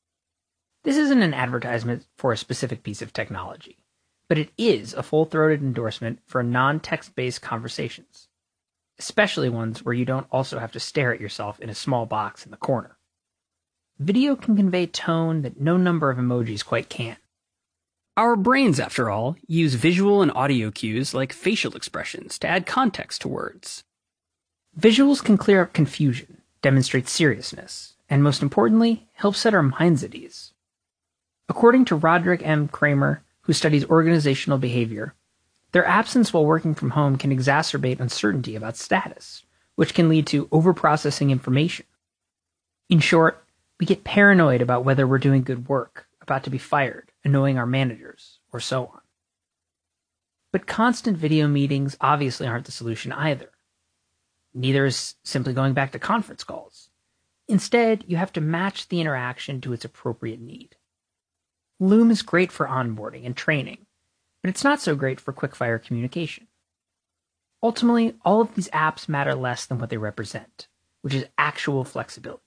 This isn't an advertisement for a specific piece of technology, but it is a full-throated endorsement for non-text-based conversations, especially ones where you don't also have to stare at yourself in a small box in the corner. Video can convey tone that no number of emojis quite can. Our brains, after all, use visual and audio cues like facial expressions to add context to words. Visuals can clear up confusion, demonstrate seriousness, and most importantly, help set our minds at ease. According to Roderick M. Kramer, who studies organizational behavior, their absence while working from home can exacerbate uncertainty about status, which can lead to overprocessing information. In short, we get paranoid about whether we're doing good work, about to be fired, annoying our managers, or so on. But constant video meetings obviously aren't the solution either. Neither is simply going back to conference calls. Instead, you have to match the interaction to its appropriate need. Loom is great for onboarding and training, but it's not so great for quick-fire communication. Ultimately, all of these apps matter less than what they represent, which is actual flexibility.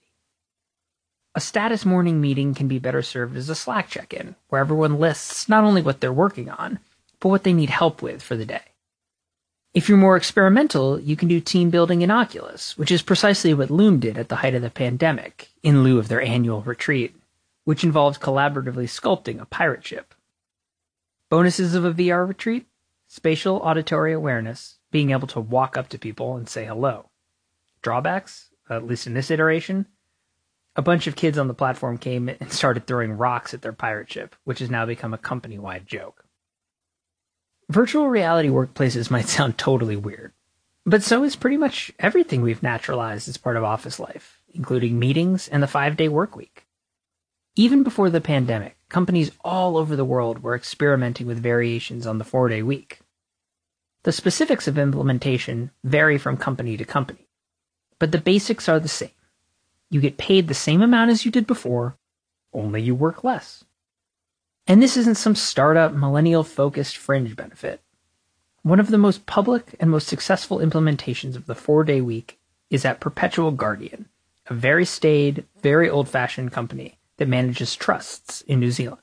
A status morning meeting can be better served as a Slack check-in, where everyone lists not only what they're working on, but what they need help with for the day. If you're more experimental, you can do team building in Oculus, which is precisely what Loom did at the height of the pandemic, in lieu of their annual retreat, which involved collaboratively sculpting a pirate ship. Bonuses of a V R retreat? Spatial auditory awareness, being able to walk up to people and say hello. Drawbacks, at least in this iteration, a bunch of kids on the platform came and started throwing rocks at their pirate ship, which has now become a company-wide joke. Virtual reality workplaces might sound totally weird, but so is pretty much everything we've naturalized as part of office life, including meetings and the five-day work week. Even before the pandemic, companies all over the world were experimenting with variations on the four-day week. The specifics of implementation vary from company to company, but the basics are the same. You get paid the same amount as you did before, only you work less. And this isn't some startup, millennial-focused fringe benefit. One of the most public and most successful implementations of the four-day week is at Perpetual Guardian, a very staid, very old-fashioned company that manages trusts in New Zealand.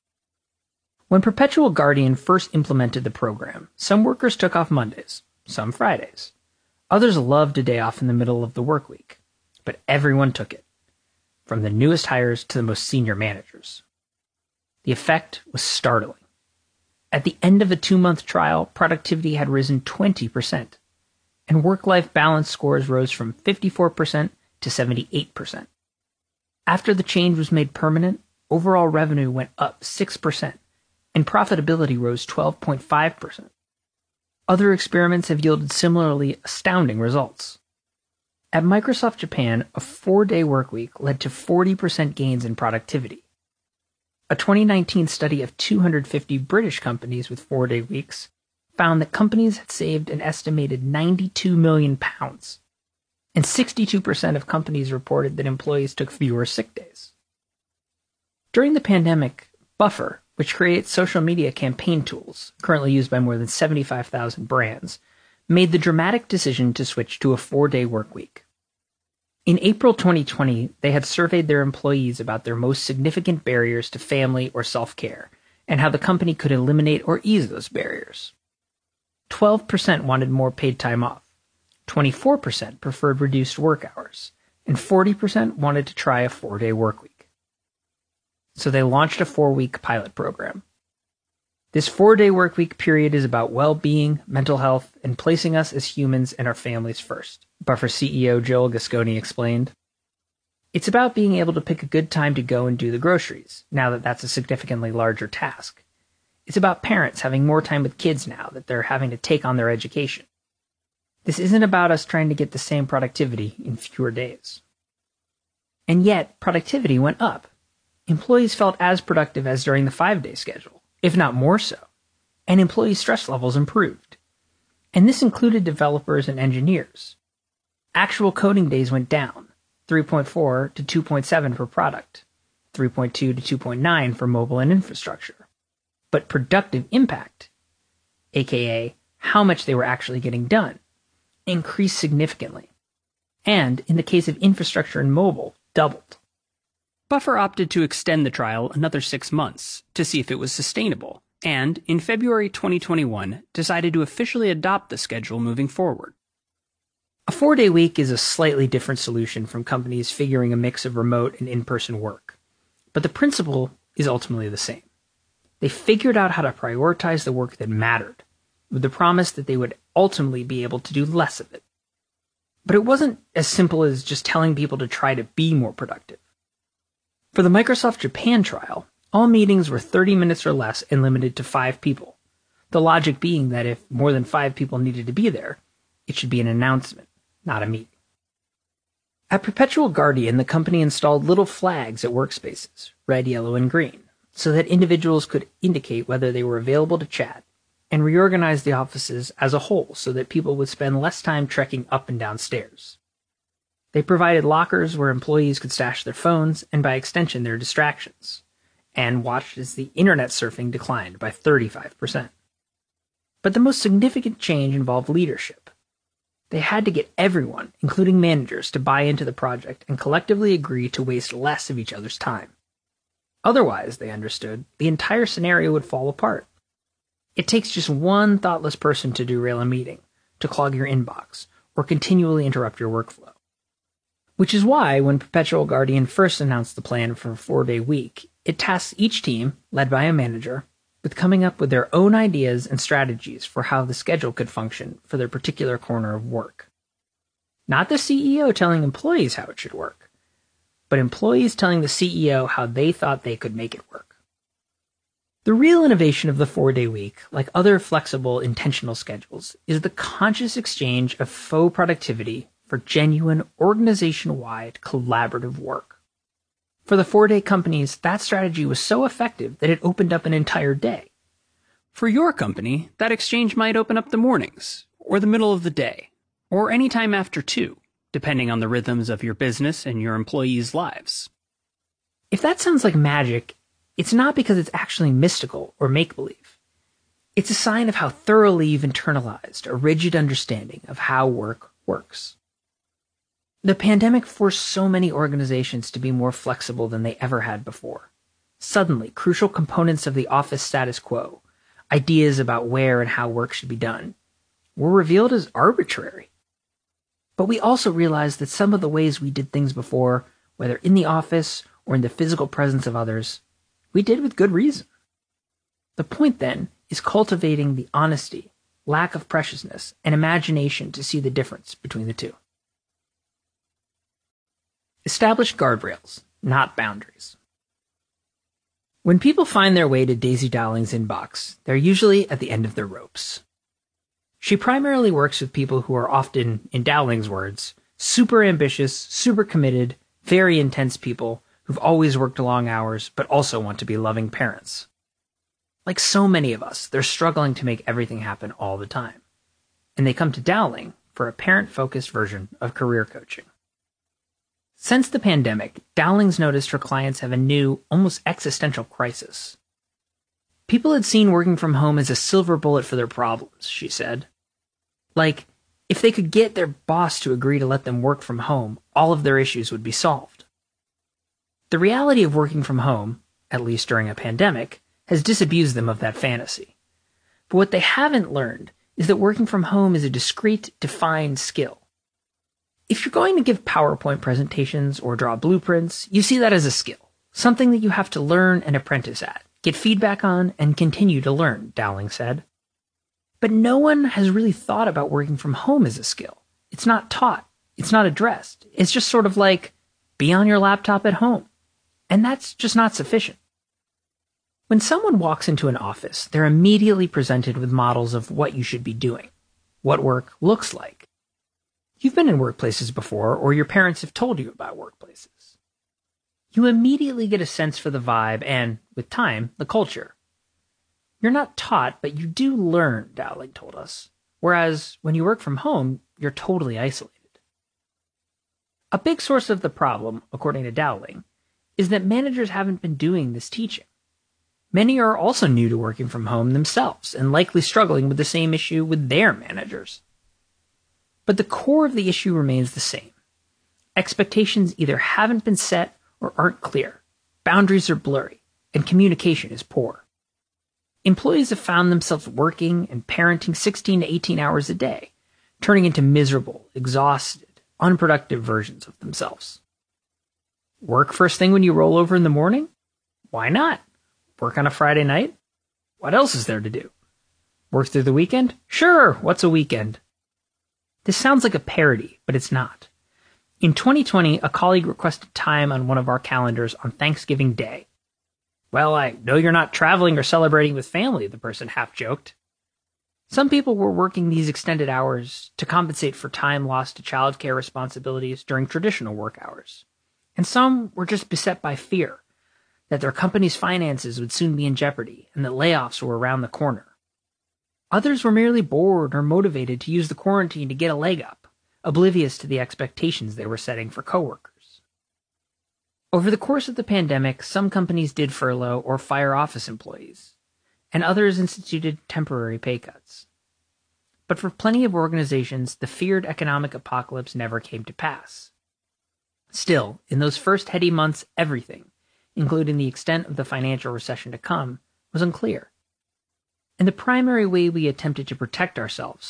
When Perpetual Guardian first implemented the program, some workers took off Mondays, some Fridays. Others loved a day off in the middle of the work week, but everyone took it, from the newest hires to the most senior managers. The effect was startling. At the end of a two-month trial, productivity had risen twenty percent, and work-life balance scores rose from fifty-four percent to seventy-eight percent. After the change was made permanent, overall revenue went up six percent, and profitability rose twelve point five percent. Other experiments have yielded similarly astounding results. At Microsoft Japan, a four-day workweek led to forty percent gains in productivity. A twenty nineteen study of two hundred fifty British companies with four-day weeks found that companies had saved an estimated ninety-two million pounds, and sixty-two percent of companies reported that employees took fewer sick days. During the pandemic, Buffer, which creates social media campaign tools, currently used by more than seventy-five thousand brands, made the dramatic decision to switch to a four-day workweek. In April twenty twenty, they had surveyed their employees about their most significant barriers to family or self-care, and how the company could eliminate or ease those barriers. twelve percent wanted more paid time off, twenty-four percent preferred reduced work hours, and forty percent wanted to try a four-day workweek. So they launched a four-week pilot program. This four-day workweek period is about well-being, mental health, and placing us as humans and our families first, Buffer C E O Joel Gasconi explained. It's about being able to pick a good time to go and do the groceries, now that that's a significantly larger task. It's about parents having more time with kids now that they're having to take on their education. This isn't about us trying to get the same productivity in fewer days. And yet, productivity went up. Employees felt as productive as during the five-day schedule, if not more so, and employee stress levels improved. And this included developers and engineers. Actual coding days went down, three point four to two point seven for product, three point two to two point nine for mobile and infrastructure. But productive impact, aka how much they were actually getting done, increased significantly. And, in the case of infrastructure and mobile, doubled. Buffer opted to extend the trial another six months to see if it was sustainable, and, in February twenty twenty-one, decided to officially adopt the schedule moving forward. A four-day week is a slightly different solution from companies figuring a mix of remote and in-person work, but the principle is ultimately the same. They figured out how to prioritize the work that mattered, with the promise that they would ultimately be able to do less of it. But it wasn't as simple as just telling people to try to be more productive. For the Microsoft Japan trial, all meetings were thirty minutes or less and limited to five people, the logic being that if more than five people needed to be there, it should be an announcement, not a meeting. At Perpetual Guardian, the company installed little flags at workspaces, red, yellow, and green, so that individuals could indicate whether they were available to chat, and reorganize the offices as a whole so that people would spend less time trekking up and down stairs. They provided lockers where employees could stash their phones and, by extension, their distractions, and watched as the internet surfing declined by thirty-five percent. But the most significant change involved leadership. They had to get everyone, including managers, to buy into the project and collectively agree to waste less of each other's time. Otherwise, they understood, the entire scenario would fall apart. It takes just one thoughtless person to derail a meeting, to clog your inbox or continually interrupt your workflow. Which is why, when Perpetual Guardian first announced the plan for a four-day week, it tasks each team, led by a manager, with coming up with their own ideas and strategies for how the schedule could function for their particular corner of work. Not the C E O telling employees how it should work, but employees telling the C E O how they thought they could make it work. The real innovation of the four-day week, like other flexible, intentional schedules, is the conscious exchange of faux productivity for genuine, organization-wide, collaborative work. For the four-day companies, that strategy was so effective that it opened up an entire day. For your company, that exchange might open up the mornings, or the middle of the day, or any time after two, depending on the rhythms of your business and your employees' lives. If that sounds like magic, it's not because it's actually mystical or make-believe. It's a sign of how thoroughly you've internalized a rigid understanding of how work works. The pandemic forced so many organizations to be more flexible than they ever had before. Suddenly, crucial components of the office status quo, ideas about where and how work should be done, were revealed as arbitrary. But we also realized that some of the ways we did things before, whether in the office or in the physical presence of others, we did with good reason. The point, then, is cultivating the honesty, lack of preciousness, and imagination to see the difference between the two. Establish guardrails, not boundaries. When people find their way to Daisy Dowling's inbox, they're usually at the end of their ropes. She primarily works with people who are often, in Dowling's words, super ambitious, super committed, very intense people who've always worked long hours but also want to be loving parents. Like so many of us, they're struggling to make everything happen all the time. And they come to Dowling for a parent-focused version of career coaching. Since the pandemic, Dowling's noticed her clients have a new, almost existential crisis. People had seen working from home as a silver bullet for their problems, she said. Like, if they could get their boss to agree to let them work from home, all of their issues would be solved. The reality of working from home, at least during a pandemic, has disabused them of that fantasy. But what they haven't learned is that working from home is a discrete, defined skill. If you're going to give PowerPoint presentations or draw blueprints, you see that as a skill, something that you have to learn and apprentice at, get feedback on, and continue to learn, Dowling said. But no one has really thought about working from home as a skill. It's not taught. It's not addressed. It's just sort of like, be on your laptop at home. And that's just not sufficient. When someone walks into an office, they're immediately presented with models of what you should be doing, what work looks like. You've been in workplaces before, or your parents have told you about workplaces. You immediately get a sense for the vibe and, with time, the culture. You're not taught, but you do learn, Dowling told us, whereas when you work from home, you're totally isolated. A big source of the problem, according to Dowling, is that managers haven't been doing this teaching. Many are also new to working from home themselves and likely struggling with the same issue with their managers. But the core of the issue remains the same. Expectations either haven't been set or aren't clear, boundaries are blurry, and communication is poor. Employees have found themselves working and parenting sixteen to eighteen hours a day, turning into miserable, exhausted, unproductive versions of themselves. Work first thing when you roll over in the morning? Why not? Work on a Friday night? What else is there to do? Work through the weekend? Sure, what's a weekend? This sounds like a parody, but it's not. In twenty twenty, a colleague requested time on one of our calendars on Thanksgiving Day. Well, I know you're not traveling or celebrating with family, the person half joked. Some people were working these extended hours to compensate for time lost to childcare responsibilities during traditional work hours. And some were just beset by fear that their company's finances would soon be in jeopardy and that layoffs were around the corner. Others were merely bored or motivated to use the quarantine to get a leg up, oblivious to the expectations they were setting for coworkers. Over the course of the pandemic, some companies did furlough or fire office employees, and others instituted temporary pay cuts. But for plenty of organizations, the feared economic apocalypse never came to pass. Still, in those first heady months, everything, including the extent of the financial recession to come, was unclear. And the primary way we attempted to protect ourselves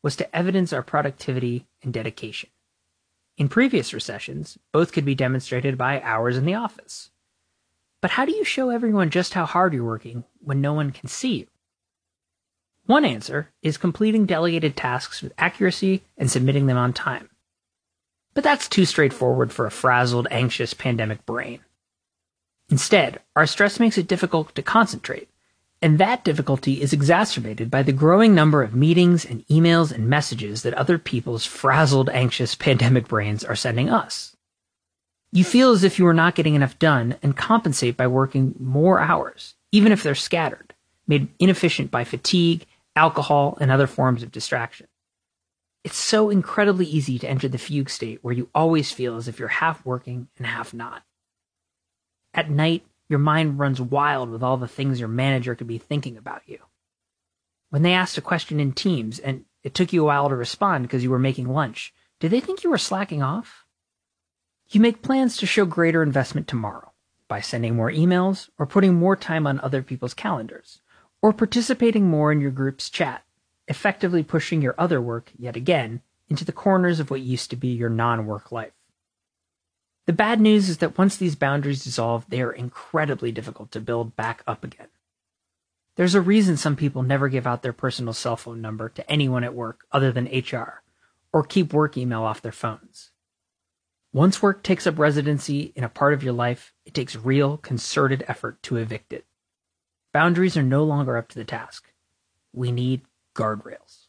was to evidence our productivity and dedication. In previous recessions, both could be demonstrated by hours in the office. But how do you show everyone just how hard you're working when no one can see you? One answer is completing delegated tasks with accuracy and submitting them on time. But that's too straightforward for a frazzled, anxious, pandemic brain. Instead, our stress makes it difficult to concentrate, and that difficulty is exacerbated by the growing number of meetings and emails and messages that other people's frazzled, anxious, pandemic brains are sending us. You feel as if you are not getting enough done and compensate by working more hours, even if they're scattered, made inefficient by fatigue, alcohol, and other forms of distraction. It's so incredibly easy to enter the fugue state where you always feel as if you're half working and half not. At night, your mind runs wild with all the things your manager could be thinking about you. When they asked a question in Teams and it took you a while to respond because you were making lunch, did they think you were slacking off? You make plans to show greater investment tomorrow by sending more emails or putting more time on other people's calendars or participating more in your group's chat, effectively pushing your other work, yet again, into the corners of what used to be your non-work life. The bad news is that once these boundaries dissolve, they are incredibly difficult to build back up again. There's a reason some people never give out their personal cell phone number to anyone at work other than H R, or keep work email off their phones. Once work takes up residency in a part of your life, it takes real, concerted effort to evict it. Boundaries are no longer up to the task. We need guardrails.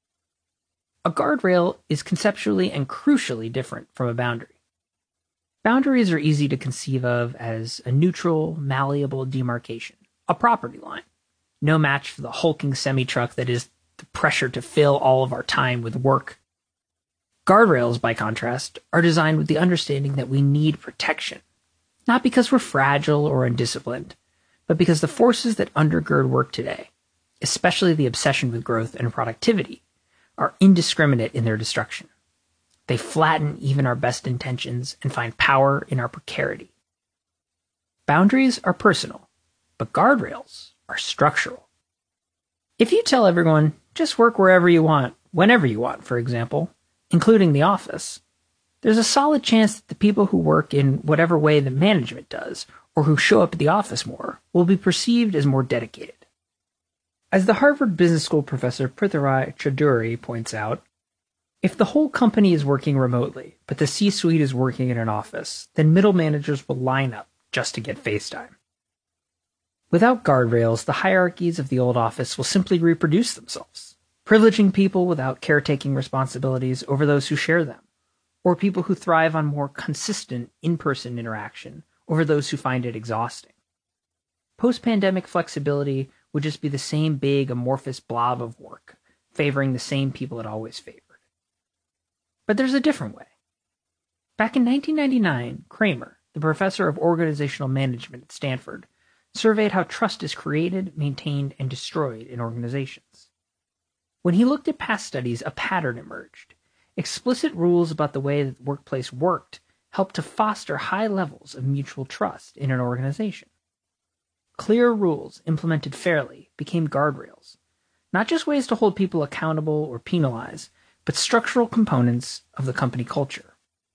A guardrail is conceptually and crucially different from a boundary. Boundaries are easy to conceive of as a neutral, malleable demarcation, a property line, no match for the hulking semi-truck that is the pressure to fill all of our time with work. Guardrails, by contrast, are designed with the understanding that we need protection, not because we're fragile or undisciplined, but because the forces that undergird work today, especially the obsession with growth and productivity, are indiscriminate in their destruction. They flatten even our best intentions and find power in our precarity. Boundaries are personal, but guardrails are structural. If you tell everyone, just work wherever you want, whenever you want, for example, including the office, there's a solid chance that the people who work in whatever way the management does, or who show up at the office more, will be perceived as more dedicated. As the Harvard Business School professor Prithviraj Chaudhuri points out, if the whole company is working remotely, but the C-suite is working in an office, then middle managers will line up just to get FaceTime. Without guardrails, the hierarchies of the old office will simply reproduce themselves, privileging people without caretaking responsibilities over those who share them, or people who thrive on more consistent in-person interaction over those who find it exhausting. Post-pandemic flexibility would just be the same big amorphous blob of work, favoring the same people it always favored. But there's a different way. Back in nineteen ninety-nine, Kramer, the professor of organizational management at Stanford, surveyed how trust is created, maintained, and destroyed in organizations. When he looked at past studies, a pattern emerged. Explicit rules about the way that the workplace worked helped to foster high levels of mutual trust in an organization. Clear rules implemented fairly became guardrails, not just ways to hold people accountable or penalize, but structural components of the company culture.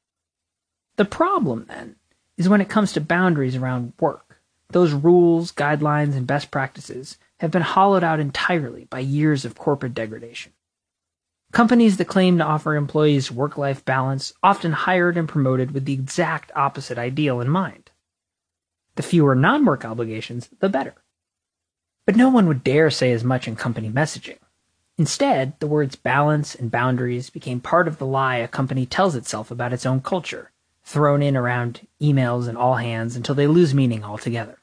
The problem, then, is when it comes to boundaries around work. Those rules, guidelines, and best practices have been hollowed out entirely by years of corporate degradation. Companies that claim to offer employees work-life balance often hired and promoted with the exact opposite ideal in mind. The fewer non-work obligations, the better. But no one would dare say as much in company messaging. Instead, the words balance and boundaries became part of the lie a company tells itself about its own culture, thrown in around emails and all hands until they lose meaning altogether.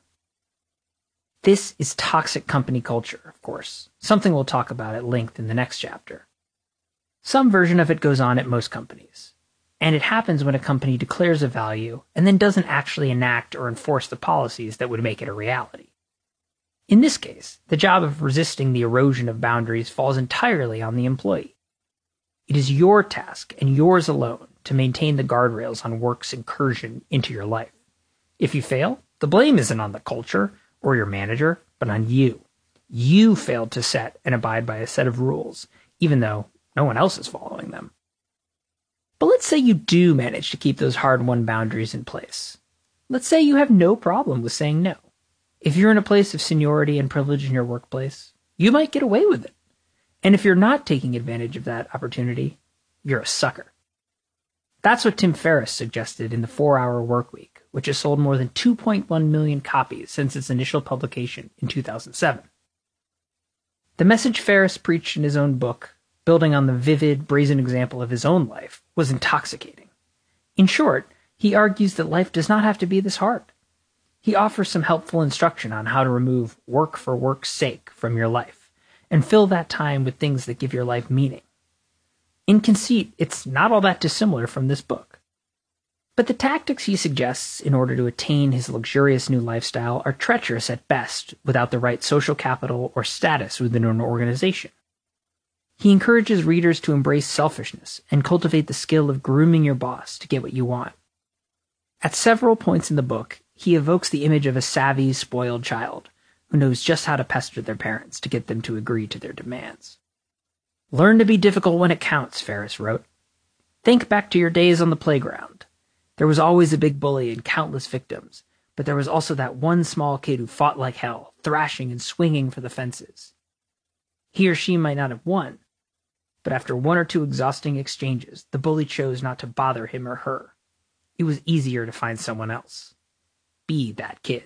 This is toxic company culture, of course, something we'll talk about at length in the next chapter. Some version of it goes on at most companies, and it happens when a company declares a value and then doesn't actually enact or enforce the policies that would make it a reality. In this case, the job of resisting the erosion of boundaries falls entirely on the employee. It is your task and yours alone to maintain the guardrails on work's incursion into your life. If you fail, the blame isn't on the culture or your manager, but on you. You failed to set and abide by a set of rules, even though No one else is following them. But let's say you do manage to keep those hard-won boundaries in place. Let's say you have no problem with saying no. If you're in a place of seniority and privilege in your workplace, you might get away with it. And if you're not taking advantage of that opportunity, you're a sucker. That's what Tim Ferriss suggested in the four-Hour Workweek, which has sold more than two point one million copies since its initial publication in two thousand seven. The message Ferriss preached in his own book, building on the vivid, brazen example of his own life, was intoxicating. In short, he argues that life does not have to be this hard. He offers some helpful instruction on how to remove work for work's sake from your life and fill that time with things that give your life meaning. In conceit, it's not all that dissimilar from this book. But the tactics he suggests in order to attain his luxurious new lifestyle are treacherous at best without the right social capital or status within an organization. He encourages readers to embrace selfishness and cultivate the skill of grooming your boss to get what you want. At several points in the book, he evokes the image of a savvy, spoiled child who knows just how to pester their parents to get them to agree to their demands. Learn to be difficult when it counts, Ferriss wrote. Think back to your days on the playground. There was always a big bully and countless victims, but there was also that one small kid who fought like hell, thrashing and swinging for the fences. He or she might not have won, but after one or two exhausting exchanges, the bully chose not to bother him or her. It was easier to find someone else. Be that kid.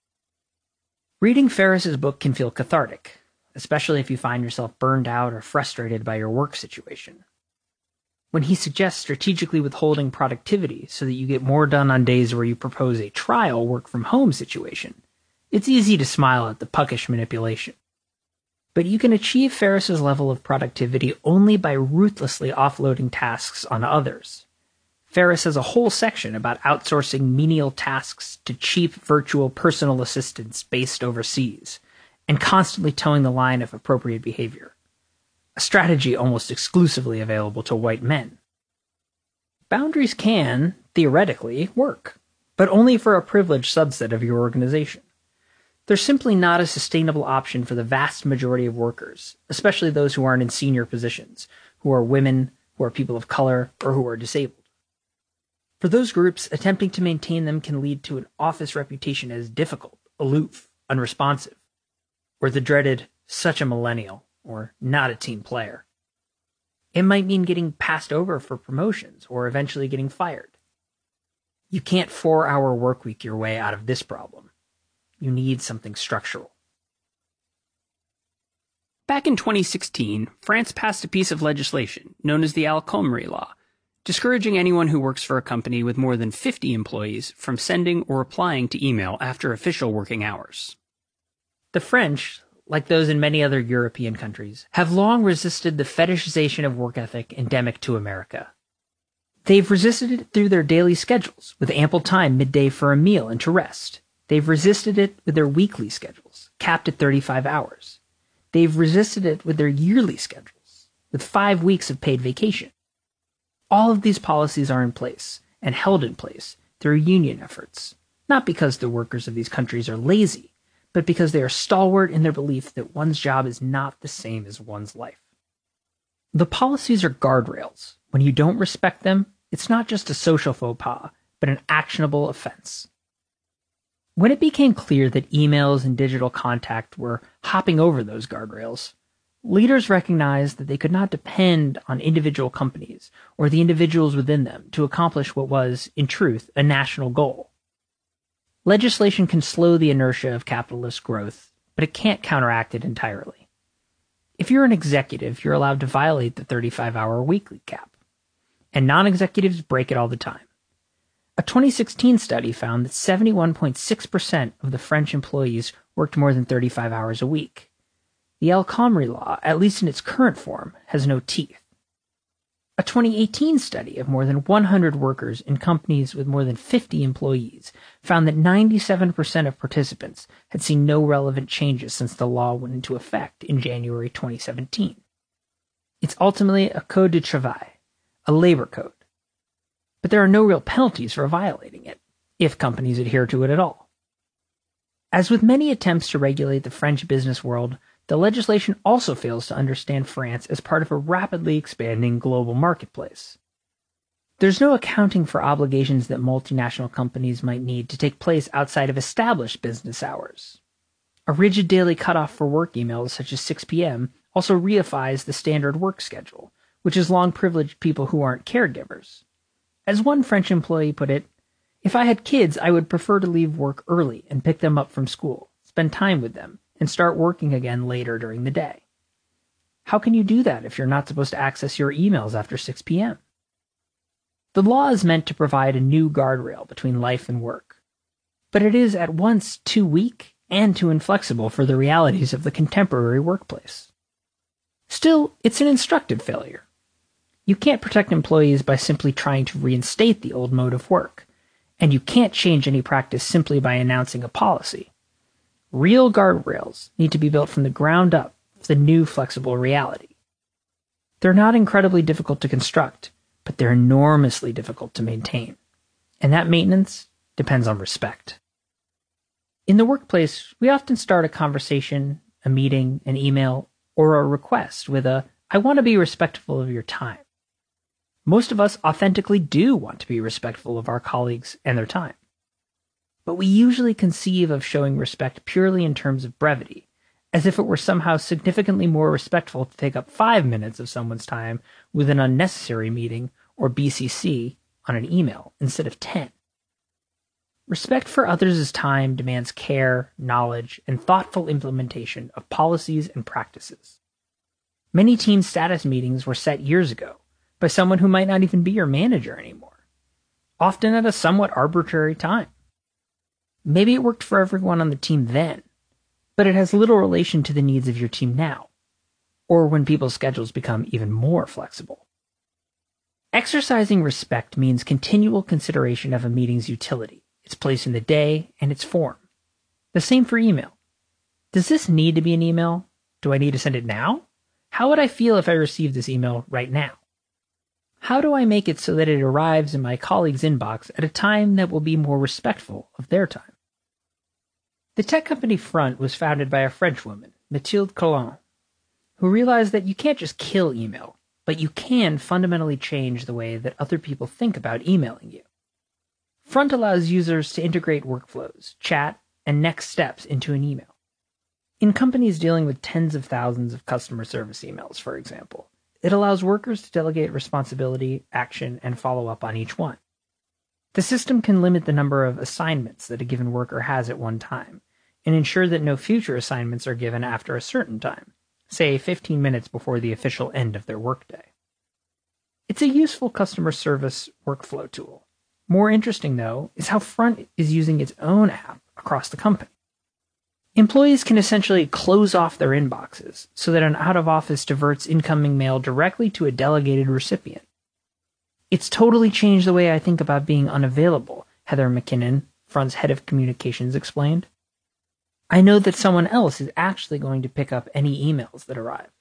Reading Ferriss's book can feel cathartic, especially if you find yourself burned out or frustrated by your work situation. When he suggests strategically withholding productivity so that you get more done on days where you propose a trial work-from-home situation, it's easy to smile at the puckish manipulation. But you can achieve Ferriss's level of productivity only by ruthlessly offloading tasks on others. Ferriss has a whole section about outsourcing menial tasks to cheap virtual personal assistants based overseas, and constantly towing the line of appropriate behavior. A strategy almost exclusively available to white men. Boundaries can, theoretically, work, but only for a privileged subset of your organization. They're simply not a sustainable option for the vast majority of workers, especially those who aren't in senior positions, who are women, who are people of color, or who are disabled. For those groups, attempting to maintain them can lead to an office reputation as difficult, aloof, unresponsive, or the dreaded, such a millennial, or not a team player. It might mean getting passed over for promotions, or eventually getting fired. You can't four-hour workweek your way out of this problem. You need something structural. Back in twenty sixteen, France passed a piece of legislation known as the Al Khomri Law, discouraging anyone who works for a company with more than fifty employees from sending or replying to email after official working hours. The French, like those in many other European countries, have long resisted the fetishization of work ethic endemic to America. They've resisted it through their daily schedules, with ample time midday for a meal and to rest. They've resisted it with their weekly schedules, capped at thirty-five hours. They've resisted it with their yearly schedules, with five weeks of paid vacation. All of these policies are in place, and held in place, through union efforts, not because the workers of these countries are lazy, but because they are stalwart in their belief that one's job is not the same as one's life. The policies are guardrails. When you don't respect them, it's not just a social faux pas, but an actionable offense. When it became clear that emails and digital contact were hopping over those guardrails, leaders recognized that they could not depend on individual companies or the individuals within them to accomplish what was, in truth, a national goal. Legislation can slow the inertia of capitalist growth, but it can't counteract it entirely. If you're an executive, you're allowed to violate the thirty-five hour weekly cap, and non-executives break it all the time. A twenty sixteen study found that seventy-one point six percent of the French employees worked more than thirty-five hours a week. The El Khomri Law, at least in its current form, has no teeth. A twenty eighteen study of more than one hundred workers in companies with more than fifty employees found that ninety-seven percent of participants had seen no relevant changes since the law went into effect in January twenty seventeen. It's ultimately a code du travail, a labor code. But there are no real penalties for violating it, if companies adhere to it at all. As with many attempts to regulate the French business world, The legislation also fails to understand France as part of a rapidly expanding global marketplace. There's no accounting for obligations that multinational companies might need to take place outside of established business hours. A rigid daily cutoff for work emails such as six p.m. also reifies the standard work schedule, which has long privileged people who aren't caregivers. As one French employee put it, "If I had kids, I would prefer to leave work early and pick them up from school, spend time with them, and start working again later during the day." How can you do that if you're not supposed to access your emails after six p.m.? The law is meant to provide a new guardrail between life and work, but it is at once too weak and too inflexible for the realities of the contemporary workplace. Still, it's an instructive failure. You can't protect employees by simply trying to reinstate the old mode of work, and you can't change any practice simply by announcing a policy. Real guardrails need to be built from the ground up for the new flexible reality. They're not incredibly difficult to construct, but they're enormously difficult to maintain. And that maintenance depends on respect. In the workplace, we often start a conversation, a meeting, an email, or a request with a, "I want to be respectful of your time." Most of us authentically do want to be respectful of our colleagues and their time. But we usually conceive of showing respect purely in terms of brevity, as if it were somehow significantly more respectful to take up five minutes of someone's time with an unnecessary meeting or B C C on an email instead of ten. Respect for others' time demands care, knowledge, and thoughtful implementation of policies and practices. Many team status meetings were set years ago by someone who might not even be your manager anymore, often at a somewhat arbitrary time. Maybe it worked for everyone on the team then, but it has little relation to the needs of your team now, or when people's schedules become even more flexible. Exercising respect means continual consideration of a meeting's utility, its place in the day, and its form. The same for email. Does this need to be an email? Do I need to send it now? How would I feel if I received this email right now? How do I make it so that it arrives in my colleague's inbox at a time that will be more respectful of their time? The tech company Front was founded by a French woman, Mathilde Collin, who realized that you can't just kill email, but you can fundamentally change the way that other people think about emailing you. Front allows users to integrate workflows, chat, and next steps into an email. In companies dealing with tens of thousands of customer service emails, for example, it allows workers to delegate responsibility, action, and follow up on each one. The system can limit the number of assignments that a given worker has at one time, and ensure that no future assignments are given after a certain time, say fifteen minutes before the official end of their workday. It's a useful customer service workflow tool. More interesting, though, is how Front is using its own app across the company. Employees can essentially close off their inboxes so that an out-of-office diverts incoming mail directly to a delegated recipient. It's totally changed the way I think about being unavailable, Heather McKinnon, Front's head of communications, explained. I know that someone else is actually going to pick up any emails that arrive.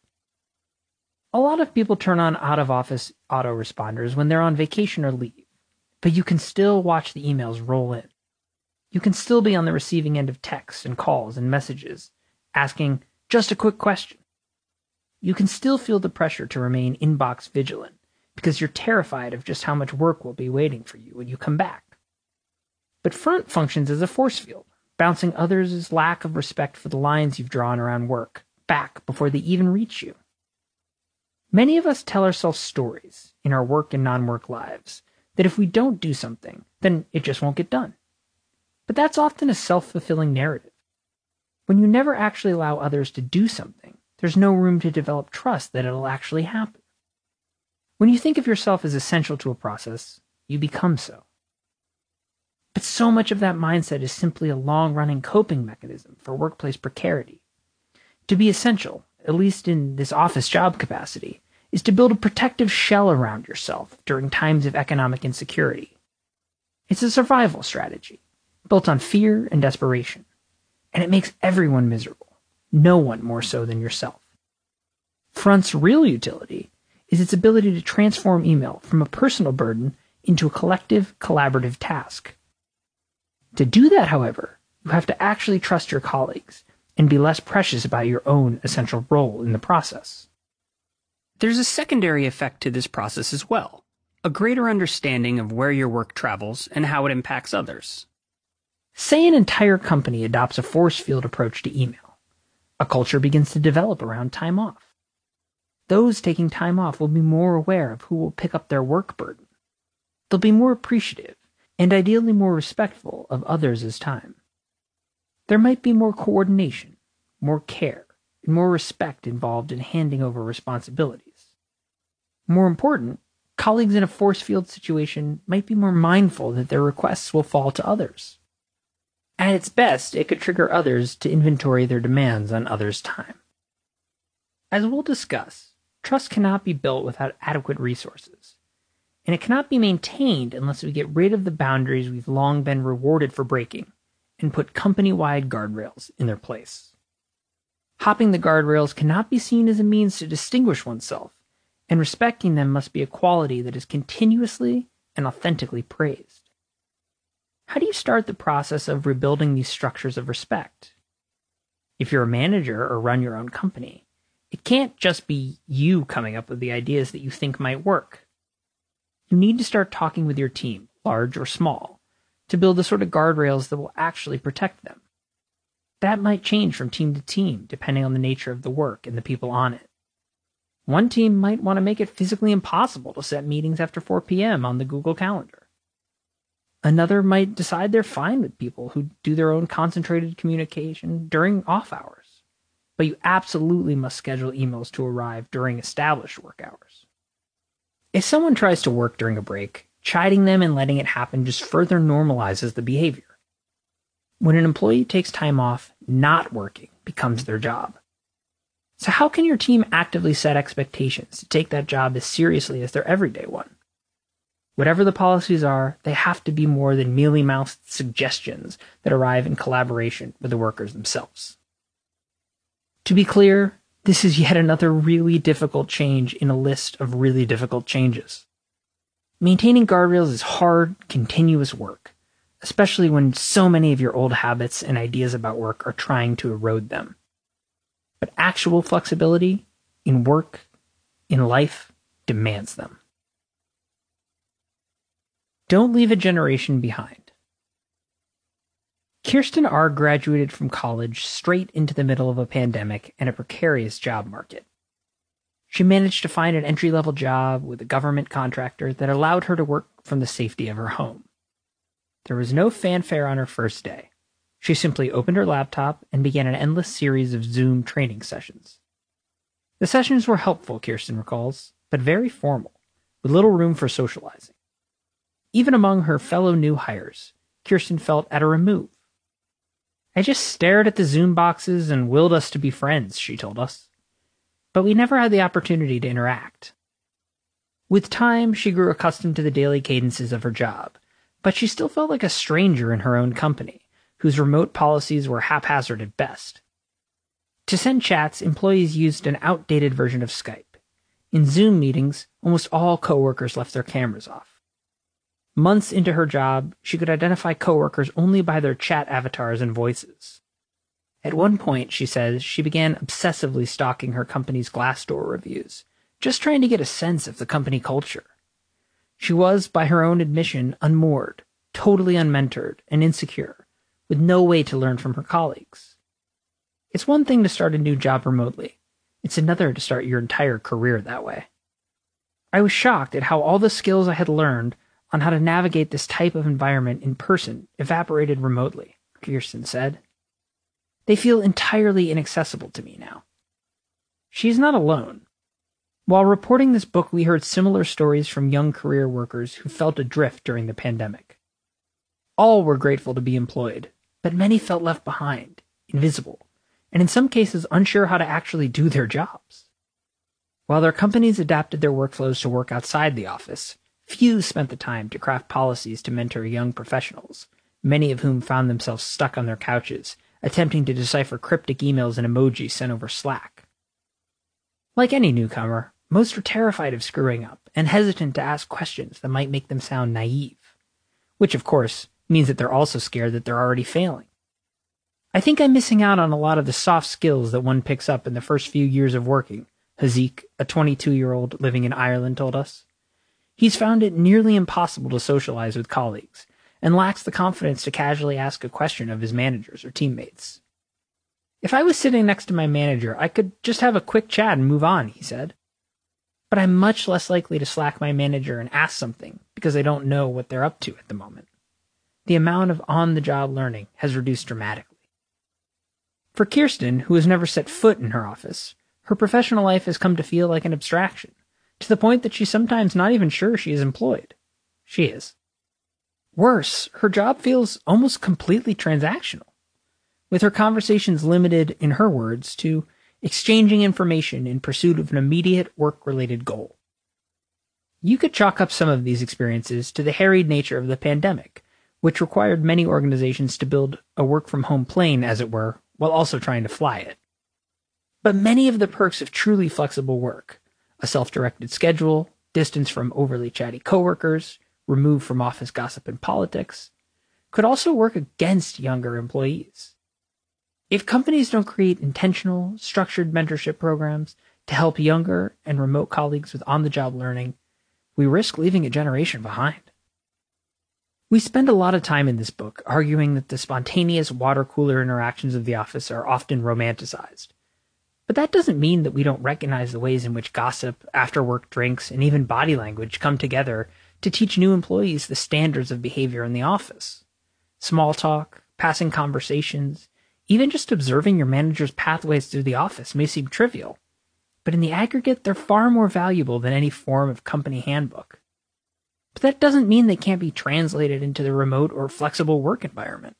A lot of people turn on out-of-office autoresponders when they're on vacation or leave, but you can still watch the emails roll in. You can still be on the receiving end of texts and calls and messages, asking just a quick question. You can still feel the pressure to remain inbox vigilant because you're terrified of just how much work will be waiting for you when you come back. But Front functions as a force field, bouncing others' lack of respect for the lines you've drawn around work back before they even reach you. Many of us tell ourselves stories in our work and non-work lives that if we don't do something, then it just won't get done. But that's often a self-fulfilling narrative. When you never actually allow others to do something, there's no room to develop trust that it'll actually happen. When you think of yourself as essential to a process, you become so. But so much of that mindset is simply a long-running coping mechanism for workplace precarity. To be essential, at least in this office job capacity, is to build a protective shell around yourself during times of economic insecurity. It's a survival strategy, built on fear and desperation, and it makes everyone miserable, no one more so than yourself. Front's real utility is its ability to transform email from a personal burden into a collective, collaborative task. To do that, however, you have to actually trust your colleagues and be less precious about your own essential role in the process. There's a secondary effect to this process as well, a greater understanding of where your work travels and how it impacts others. Say an entire company adopts a force field approach to email. A culture begins to develop around time off. Those taking time off will be more aware of who will pick up their work burden. They'll be more appreciative and ideally more respectful of others' time. There might be more coordination, more care, and more respect involved in handing over responsibilities. More important, colleagues in a force field situation might be more mindful that their requests will fall to others. At its best, it could trigger others to inventory their demands on others' time. As we'll discuss, trust cannot be built without adequate resources, and it cannot be maintained unless we get rid of the boundaries we've long been rewarded for breaking and put company-wide guardrails in their place. Hopping the guardrails cannot be seen as a means to distinguish oneself, and respecting them must be a quality that is continuously and authentically praised. How do you start the process of rebuilding these structures of respect? If you're a manager or run your own company, it can't just be you coming up with the ideas that you think might work. You need to start talking with your team, large or small, to build the sort of guardrails that will actually protect them. That might change from team to team, depending on the nature of the work and the people on it. One team might want to make it physically impossible to set meetings after four p.m. on the Google Calendar. Another might decide they're fine with people who do their own concentrated communication during off hours, but you absolutely must schedule emails to arrive during established work hours. If someone tries to work during a break, chiding them and letting it happen just further normalizes the behavior. When an employee takes time off, not working becomes their job. So how can your team actively set expectations to take that job as seriously as their everyday one? Whatever the policies are, they have to be more than mealy-mouthed suggestions that arrive in collaboration with the workers themselves. To be clear, this is yet another really difficult change in a list of really difficult changes. Maintaining guardrails is hard, continuous work, especially when so many of your old habits and ideas about work are trying to erode them. But actual flexibility in work, in life, demands them. Don't leave a generation behind. Kirsten R. graduated from college straight into the middle of a pandemic and a precarious job market. She managed to find an entry-level job with a government contractor that allowed her to work from the safety of her home. There was no fanfare on her first day. She simply opened her laptop and began an endless series of Zoom training sessions. The sessions were helpful, Kirsten recalls, but very formal, with little room for socializing. Even among her fellow new hires, Kirsten felt at a remove. I just stared at the Zoom boxes and willed us to be friends, she told us. But we never had the opportunity to interact. With time, she grew accustomed to the daily cadences of her job, but she still felt like a stranger in her own company, whose remote policies were haphazard at best. To send chats, employees used an outdated version of Skype. In Zoom meetings, almost all coworkers left their cameras off. Months into her job, she could identify coworkers only by their chat avatars and voices. At one point, she says, she began obsessively stalking her company's Glassdoor reviews, just trying to get a sense of the company culture. She was, by her own admission, unmoored, totally unmentored, and insecure, with no way to learn from her colleagues. It's one thing to start a new job remotely. It's another to start your entire career that way. I was shocked at how all the skills I had learned on how to navigate this type of environment in person evaporated remotely, Kirsten said. They feel entirely inaccessible to me now. She's not alone. While reporting this book, we heard similar stories from young career workers who felt adrift during the pandemic. All were grateful to be employed, but many felt left behind, invisible, and in some cases unsure how to actually do their jobs. While their companies adapted their workflows to work outside the office, few spent the time to craft policies to mentor young professionals, many of whom found themselves stuck on their couches, attempting to decipher cryptic emails and emojis sent over Slack. Like any newcomer, most are terrified of screwing up and hesitant to ask questions that might make them sound naive, which, of course, means that they're also scared that they're already failing. I think I'm missing out on a lot of the soft skills that one picks up in the first few years of working, Hazik, a twenty-two-year-old living in Ireland, told us. He's found it nearly impossible to socialize with colleagues, and lacks the confidence to casually ask a question of his managers or teammates. If I was sitting next to my manager, I could just have a quick chat and move on, he said. But I'm much less likely to slack my manager and ask something because I don't know what they're up to at the moment. The amount of on-the-job learning has reduced dramatically. For Kirsten, who has never set foot in her office, her professional life has come to feel like an abstraction, to the point that she's sometimes not even sure she is employed. She is. Worse, her job feels almost completely transactional, with her conversations limited, in her words, to exchanging information in pursuit of an immediate work-related goal. You could chalk up some of these experiences to the harried nature of the pandemic, which required many organizations to build a work-from-home plane, as it were, while also trying to fly it. But many of the perks of truly flexible work, a self-directed schedule, distance from overly chatty coworkers, removed from office gossip and politics, could also work against younger employees. If companies don't create intentional, structured mentorship programs to help younger and remote colleagues with on-the-job learning, we risk leaving a generation behind. We spend a lot of time in this book arguing that the spontaneous water cooler interactions of the office are often romanticized. But that doesn't mean that we don't recognize the ways in which gossip, after-work drinks, and even body language come together to teach new employees the standards of behavior in the office. Small talk, passing conversations, even just observing your manager's pathways through the office may seem trivial, but in the aggregate, they're far more valuable than any form of company handbook. But that doesn't mean they can't be translated into the remote or flexible work environment.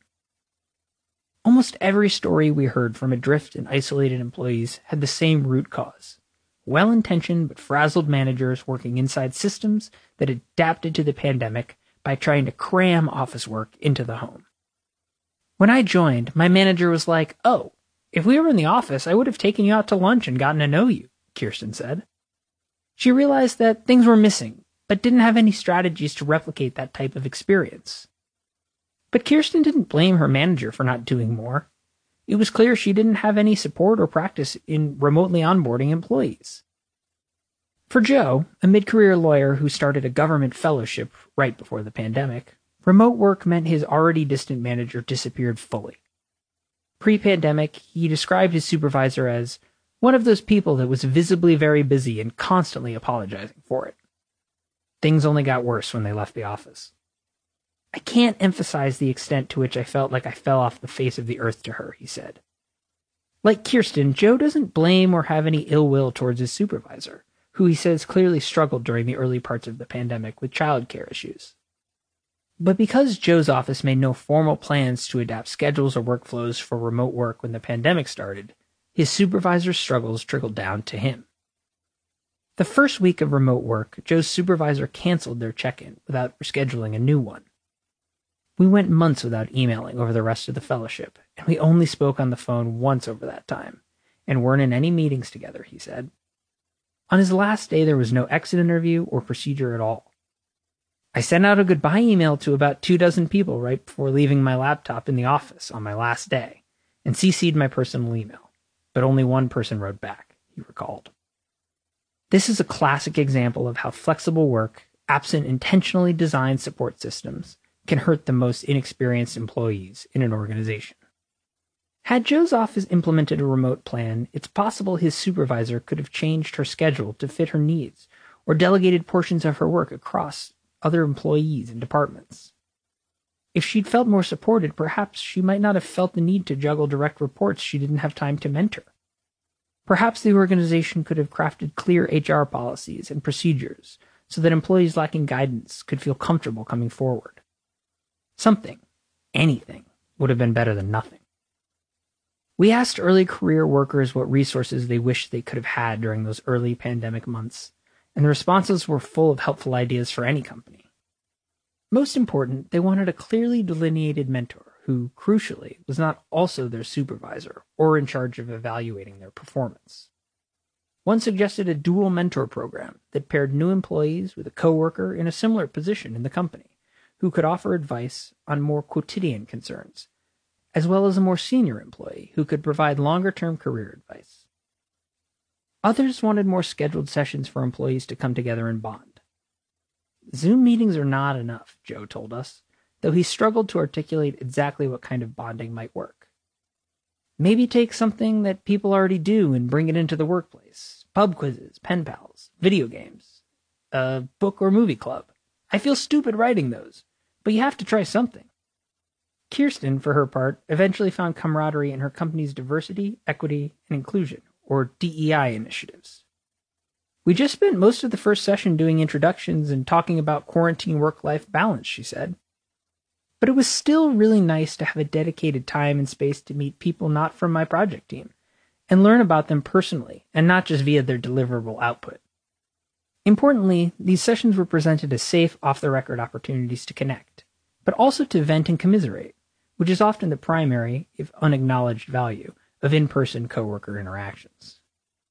Almost every story we heard from adrift and isolated employees had the same root cause: well-intentioned but frazzled managers working inside systems that adapted to the pandemic by trying to cram office work into the home. When I joined, my manager was like, "Oh, if we were in the office, I would have taken you out to lunch and gotten to know you," Kirsten said. She realized that things were missing, but didn't have any strategies to replicate that type of experience. But Kirsten didn't blame her manager for not doing more. It was clear she didn't have any support or practice in remotely onboarding employees. For Joe, a mid-career lawyer who started a government fellowship right before the pandemic, remote work meant his already distant manager disappeared fully. Pre-pandemic, he described his supervisor as one of those people that was visibly very busy and constantly apologizing for it. Things only got worse when they left the office. "I can't emphasize the extent to which I felt like I fell off the face of the earth to her," he said. Like Kirsten, Joe doesn't blame or have any ill will towards his supervisor, who he says clearly struggled during the early parts of the pandemic with childcare issues. But because Joe's office made no formal plans to adapt schedules or workflows for remote work when the pandemic started, his supervisor's struggles trickled down to him. The first week of remote work, Joe's supervisor canceled their check-in without rescheduling a new one. We went months without emailing over the rest of the fellowship, and we only spoke on the phone once over that time, and weren't in any meetings together, he said. On his last day, there was no exit interview or procedure at all. I sent out a goodbye email to about two dozen people right before leaving my laptop in the office on my last day, and C C'd my personal email, but only one person wrote back, he recalled. This is a classic example of how flexible work, absent intentionally designed support systems, can hurt the most inexperienced employees in an organization. Had Joe's office implemented a remote plan, it's possible his supervisor could have changed her schedule to fit her needs, or delegated portions of her work across other employees and departments. If she'd felt more supported, perhaps she might not have felt the need to juggle direct reports she didn't have time to mentor. Perhaps the organization could have crafted clear H R policies and procedures so that employees lacking guidance could feel comfortable coming forward. Something, anything, would have been better than nothing. We asked early career workers what resources they wished they could have had during those early pandemic months, and the responses were full of helpful ideas for any company. Most important, they wanted a clearly delineated mentor who, crucially, was not also their supervisor or in charge of evaluating their performance. One suggested a dual mentor program that paired new employees with a coworker in a similar position in the company, who could offer advice on more quotidian concerns, as well as a more senior employee who could provide longer-term career advice. Others wanted more scheduled sessions for employees to come together and bond. Zoom meetings are not enough, Joe told us, though he struggled to articulate exactly what kind of bonding might work. Maybe take something that people already do and bring it into the workplace. Pub quizzes, pen pals, video games, a book or movie club. I feel stupid writing those, but you have to try something. Kirsten, for her part, eventually found camaraderie in her company's diversity, equity, and inclusion, or D E I initiatives. We just spent most of the first session doing introductions and talking about quarantine work-life balance, she said. But it was still really nice to have a dedicated time and space to meet people not from my project team, and learn about them personally, and not just via their deliverable output. Importantly, these sessions were presented as safe, off-the-record opportunities to connect, but also to vent and commiserate, which is often the primary, if unacknowledged, value of in-person coworker interactions.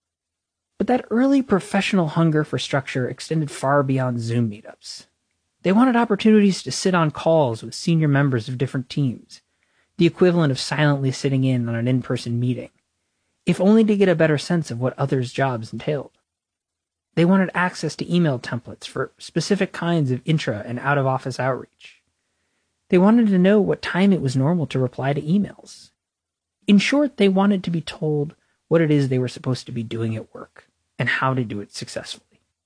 But that early professional hunger for structure extended far beyond Zoom meetups. They wanted opportunities to sit on calls with senior members of different teams, the equivalent of silently sitting in on an in-person meeting, if only to get a better sense of what others' jobs entailed. They wanted access to email templates for specific kinds of intra- and out-of-office outreach. They wanted to know what time it was normal to reply to emails. In short, they wanted to be told what it is they were supposed to be doing at work, and how to do it successfully.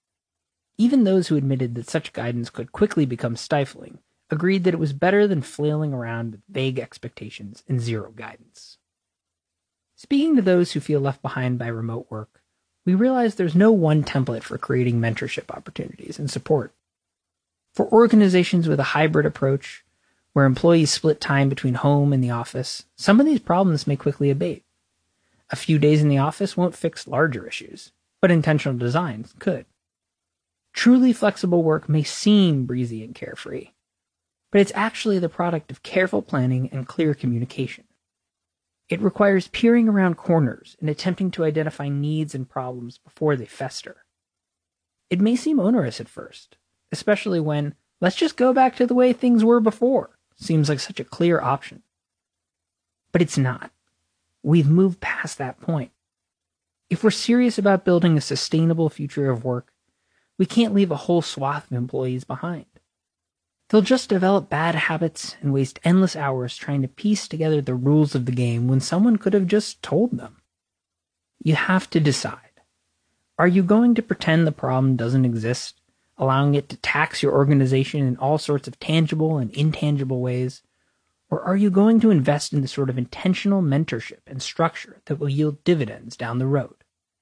Even those who admitted that such guidance could quickly become stifling agreed that it was better than flailing around with vague expectations and zero guidance. Speaking to those who feel left behind by remote work, we realize there's no one template for creating mentorship opportunities and support. For organizations with a hybrid approach, where employees split time between home and the office, some of these problems may quickly abate. A few days in the office won't fix larger issues, but intentional designs could. Truly flexible work may seem breezy and carefree, but it's actually the product of careful planning and clear communication. It requires peering around corners and attempting to identify needs and problems before they fester. It may seem onerous at first, especially when, let's just go back to the way things were before, seems like such a clear option. But it's not. We've moved past that point. If we're serious about building a sustainable future of work, we can't leave a whole swath of employees behind. They'll just develop bad habits and waste endless hours trying to piece together the rules of the game when someone could have just told them. You have to decide. Are you going to pretend the problem doesn't exist, allowing it to tax your organization in all sorts of tangible and intangible ways? Or are you going to invest in the sort of intentional mentorship and structure that will yield dividends down the road?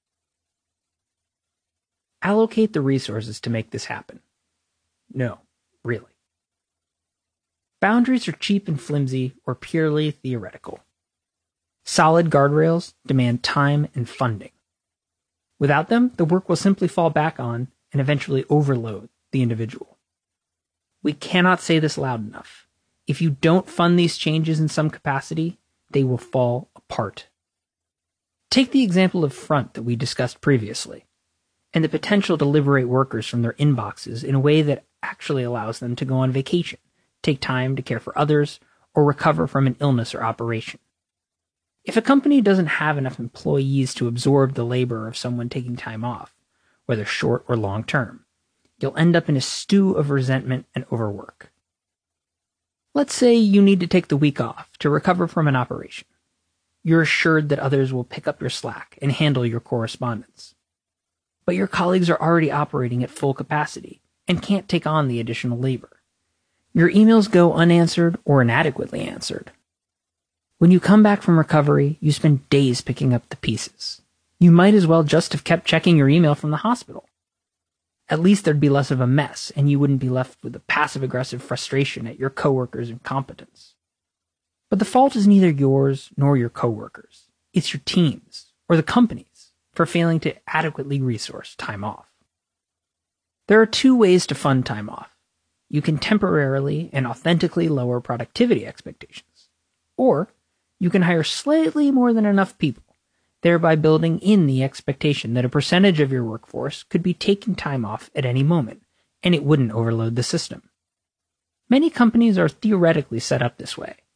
Allocate the resources to make this happen. No, really. Boundaries are cheap and flimsy or purely theoretical. Solid guardrails demand time and funding. Without them, the work will simply fall back on and eventually overload the individual. We cannot say this loud enough. If you don't fund these changes in some capacity, they will fall apart. Take the example of Front that we discussed previously, and the potential to liberate workers from their inboxes in a way that actually allows them to go on vacation, take time to care for others, or recover from an illness or operation. If a company doesn't have enough employees to absorb the labor of someone taking time off, whether short or long term, you'll end up in a stew of resentment and overwork. Let's say you need to take the week off to recover from an operation. You're assured that others will pick up your slack and handle your correspondence. But your colleagues are already operating at full capacity and can't take on the additional labor. Your emails go unanswered or inadequately answered. When you come back from recovery, you spend days picking up the pieces. You might as well just have kept checking your email from the hospital. At least there'd be less of a mess, and you wouldn't be left with a passive-aggressive frustration at your coworkers' incompetence. But the fault is neither yours nor your coworkers. It's your team's, or the company's, for failing to adequately resource time off. There are two ways to fund time off. You can temporarily and authentically lower productivity expectations, or you can hire slightly more than enough people, thereby building in the expectation that a percentage of your workforce could be taking time off at any moment, and it wouldn't overload the system. Many companies are theoretically set up this way,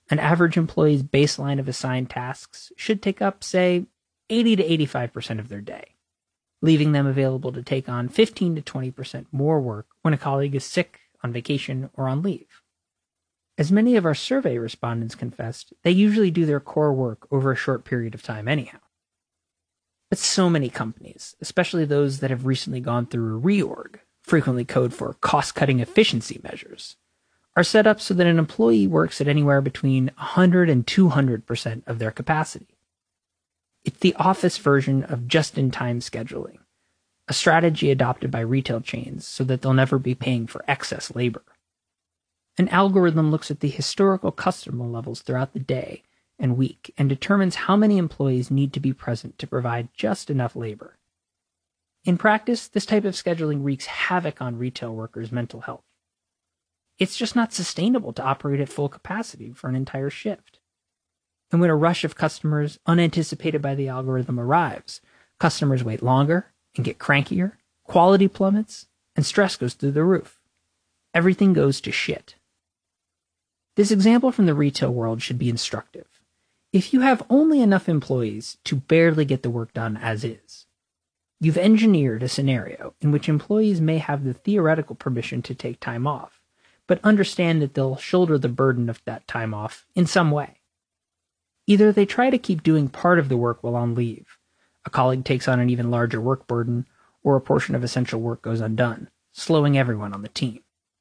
An average employee's baseline of assigned tasks should take up, say, eighty to eighty-five percent of their day, leaving them available to take on fifteen to twenty percent more work when a colleague is sick, on vacation, or on leave. As many of our survey respondents confessed, they usually do their core work over a short period of time anyhow. But so many companies, especially those that have recently gone through a reorg, frequently code for cost-cutting efficiency measures, are set up so that an employee works at anywhere between one hundred and two hundred percent of their capacity. It's the office version of just-in-time scheduling, a strategy adopted by retail chains so that they'll never be paying for excess labor. An algorithm looks at the historical customer levels throughout the day and week and determines how many employees need to be present to provide just enough labor. In practice, this type of scheduling wreaks havoc on retail workers' mental health. It's just not sustainable to operate at full capacity for an entire shift. And when a rush of customers unanticipated by the algorithm arrives, customers wait longer and get crankier, quality plummets, and stress goes through the roof. Everything goes to shit. This example from the retail world should be instructive. If you have only enough employees to barely get the work done as is, you've engineered a scenario in which employees may have the theoretical permission to take time off, but understand that they'll shoulder the burden of that time off in some way. Either they try to keep doing part of the work while on leave, a colleague takes on an even larger work burden, or a portion of essential work goes undone, slowing everyone on the team.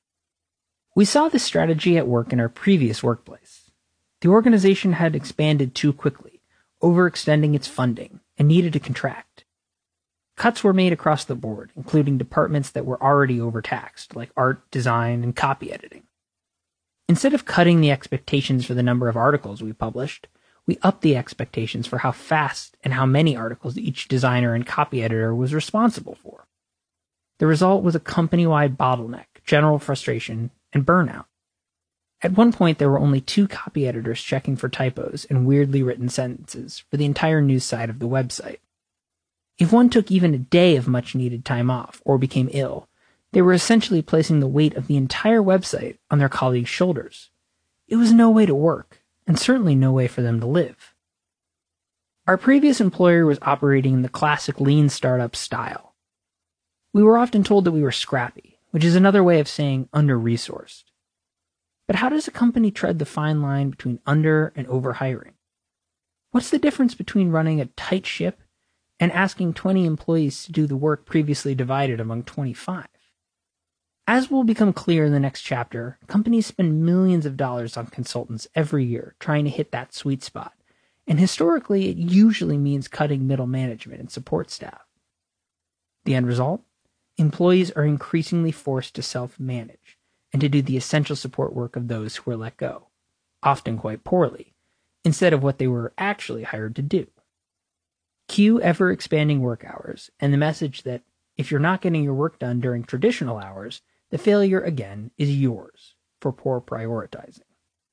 We saw this strategy at work in our previous workplace. The organization had expanded too quickly, overextending its funding, and needed to contract. Cuts were made across the board, including departments that were already overtaxed, like art, design, and copy editing. Instead of cutting the expectations for the number of articles we published, we upped the expectations for how fast and how many articles each designer and copy editor was responsible for. The result was a company-wide bottleneck, general frustration, and burnout. At one point, there were only two copy editors checking for typos and weirdly written sentences for the entire news side of the website. If one took even a day of much-needed time off or became ill, they were essentially placing the weight of the entire website on their colleagues' shoulders. It was no way to work, and certainly no way for them to live. Our previous employer was operating in the classic lean startup style. We were often told that we were scrappy, which is another way of saying under-resourced. But how does a company tread the fine line between under and over-hiring? What's the difference between running a tight ship and asking twenty employees to do the work previously divided among twenty-five? As will become clear in the next chapter, companies spend millions of dollars on consultants every year trying to hit that sweet spot, and historically it usually means cutting middle management and support staff. The end result? Employees are increasingly forced to self-manage and to do the essential support work of those who are let go, often quite poorly, instead of what they were actually hired to do. Cue ever-expanding work hours and the message that if you're not getting your work done during traditional hours, the failure again is yours for poor prioritizing.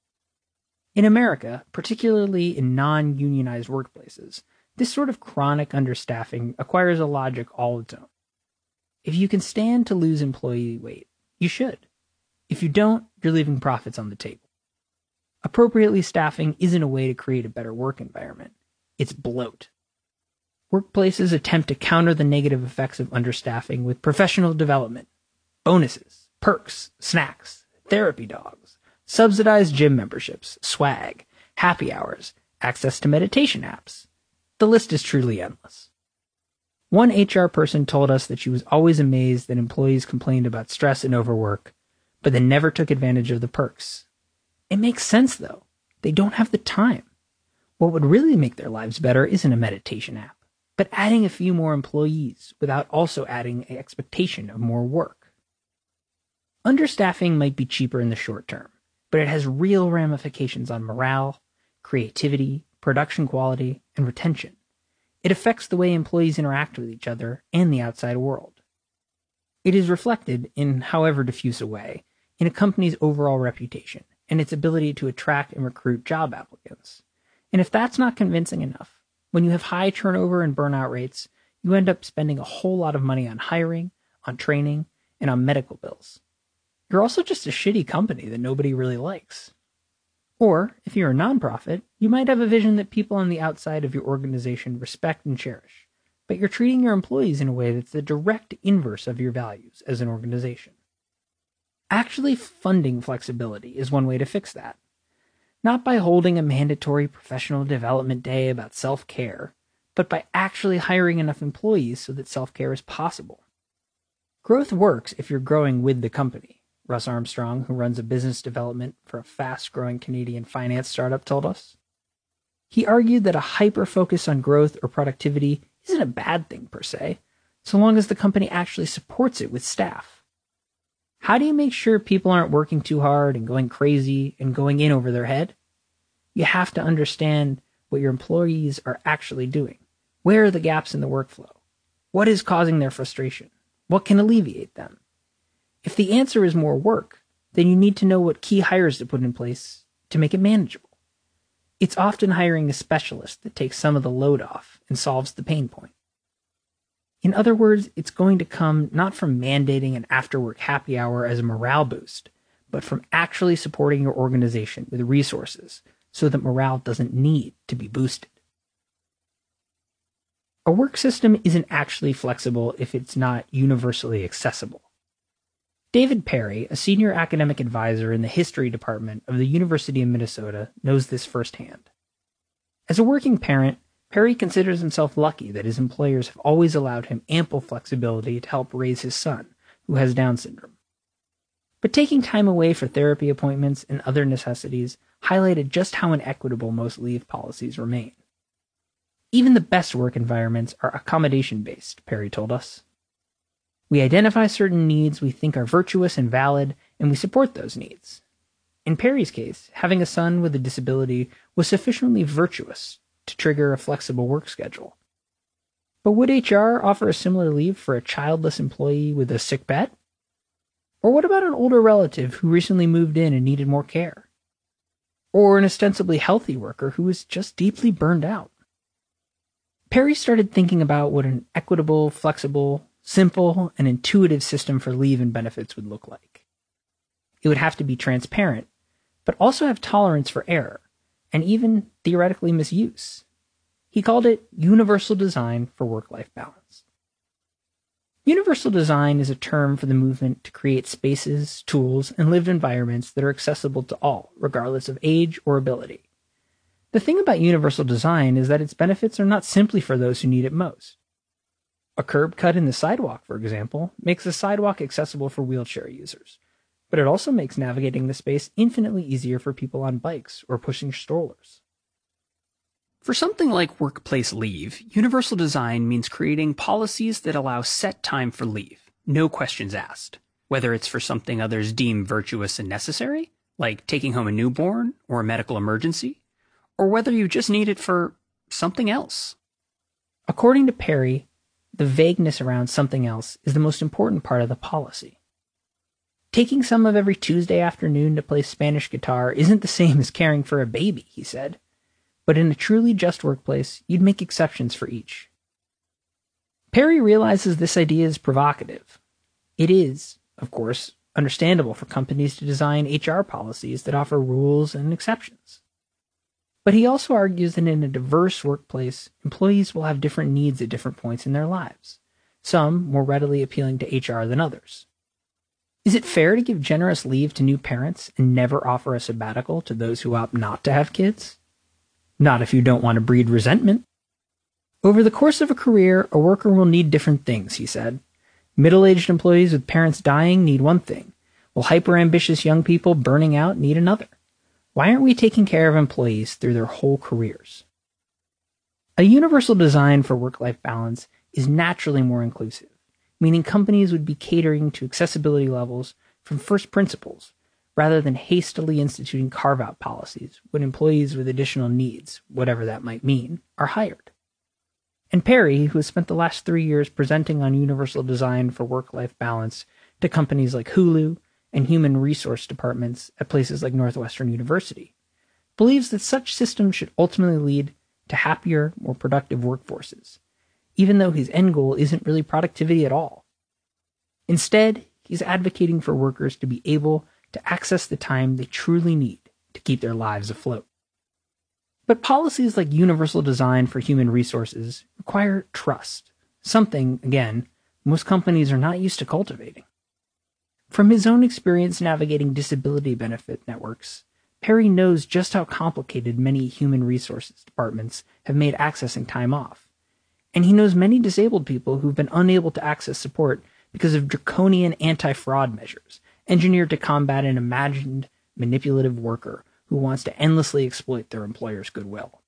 In America, particularly in non-unionized workplaces, this sort of chronic understaffing acquires a logic all its own. If you can stand to lose employee weight, you should. If you don't, you're leaving profits on the table. Appropriately staffing isn't a way to create a better work environment. It's bloat. Workplaces attempt to counter the negative effects of understaffing with professional development, bonuses, perks, snacks, therapy dogs, subsidized gym memberships, swag, happy hours, access to meditation apps. The list is truly endless. One H R person told us that she was always amazed that employees complained about stress and overwork, but they never took advantage of the perks. It makes sense, though. They don't have the time. What would really make their lives better isn't a meditation app, but adding a few more employees without also adding an expectation of more work. Understaffing might be cheaper in the short term, but it has real ramifications on morale, creativity, production quality, and retention. It affects the way employees interact with each other and the outside world. It is reflected, in however diffuse a way, in a company's overall reputation and its ability to attract and recruit job applicants. And if that's not convincing enough, when you have high turnover and burnout rates, you end up spending a whole lot of money on hiring, on training, and on medical bills. You're also just a shitty company that nobody really likes. Or, if you're a nonprofit, you might have a vision that people on the outside of your organization respect and cherish, but you're treating your employees in a way that's the direct inverse of your values as an organization. Actually funding flexibility is one way to fix that. Not by holding a mandatory professional development day about self-care, but by actually hiring enough employees so that self-care is possible. Growth works if you're growing with the company. Russ Armstrong, who runs a business development for a fast-growing Canadian finance startup, told us. He argued that a hyper-focus on growth or productivity isn't a bad thing per se, so long as the company actually supports it with staff. How do you make sure people aren't working too hard and going crazy and going in over their head? You have to understand what your employees are actually doing. Where are the gaps in the workflow? What is causing their frustration? What can alleviate them? If the answer is more work, then you need to know what key hires to put in place to make it manageable. It's often hiring a specialist that takes some of the load off and solves the pain point. In other words, it's going to come not from mandating an after-work happy hour as a morale boost, but from actually supporting your organization with resources so that morale doesn't need to be boosted. A work system isn't actually flexible if it's not universally accessible. David Perry, a senior academic advisor in the history department of the University of Minnesota, knows this firsthand. As a working parent, Perry considers himself lucky that his employers have always allowed him ample flexibility to help raise his son, who has Down syndrome. But taking time away for therapy appointments and other necessities highlighted just how inequitable most leave policies remain. Even the best work environments are accommodation-based, Perry told us. We identify certain needs we think are virtuous and valid, and we support those needs. In Perry's case, having a son with a disability was sufficiently virtuous to trigger a flexible work schedule. But would H R offer a similar leave for a childless employee with a sick pet? Or what about an older relative who recently moved in and needed more care? Or an ostensibly healthy worker who was just deeply burned out? Perry started thinking about what an equitable, flexible, simple, and intuitive system for leave and benefits would look like. It would have to be transparent, but also have tolerance for error, and even theoretically misuse. He called it universal design for work-life balance. Universal design is a term for the movement to create spaces, tools, and lived environments that are accessible to all, regardless of age or ability. The thing about universal design is that its benefits are not simply for those who need it most. A curb cut in the sidewalk, for example, makes the sidewalk accessible for wheelchair users, but it also makes navigating the space infinitely easier for people on bikes or pushing strollers. For something like workplace leave, universal design means creating policies that allow set time for leave, no questions asked, whether it's for something others deem virtuous and necessary, like taking home a newborn or a medical emergency, or whether you just need it for something else. According to Perry, the vagueness around something else is the most important part of the policy. Taking some of every Tuesday afternoon to play Spanish guitar isn't the same as caring for a baby, he said. But in a truly just workplace, you'd make exceptions for each. Perry realizes this idea is provocative. It is, of course, understandable for companies to design H R policies that offer rules and exceptions. But he also argues that in a diverse workplace, employees will have different needs at different points in their lives, some more readily appealing to H R than others. Is it fair to give generous leave to new parents and never offer a sabbatical to those who opt not to have kids? Not if you don't want to breed resentment. Over the course of a career, a worker will need different things, he said. Middle-aged employees with parents dying need one thing, while hyper-ambitious young people burning out need another. Why aren't we taking care of employees through their whole careers? A universal design for work-life balance is naturally more inclusive, meaning companies would be catering to accessibility levels from first principles, rather than hastily instituting carve-out policies when employees with additional needs, whatever that might mean, are hired. And Perry, who has spent the last three years presenting on universal design for work-life balance to companies like Hulu and human resource departments at places like Northwestern University, believes that such systems should ultimately lead to happier, more productive workforces, even though his end goal isn't really productivity at all. Instead, he's advocating for workers to be able to access the time they truly need to keep their lives afloat. But policies like universal design for human resources require trust, something, again, most companies are not used to cultivating. From his own experience navigating disability benefit networks, Perry knows just how complicated many human resources departments have made accessing time off. And he knows many disabled people who've been unable to access support because of draconian anti-fraud measures engineered to combat an imagined manipulative worker who wants to endlessly exploit their employer's goodwill.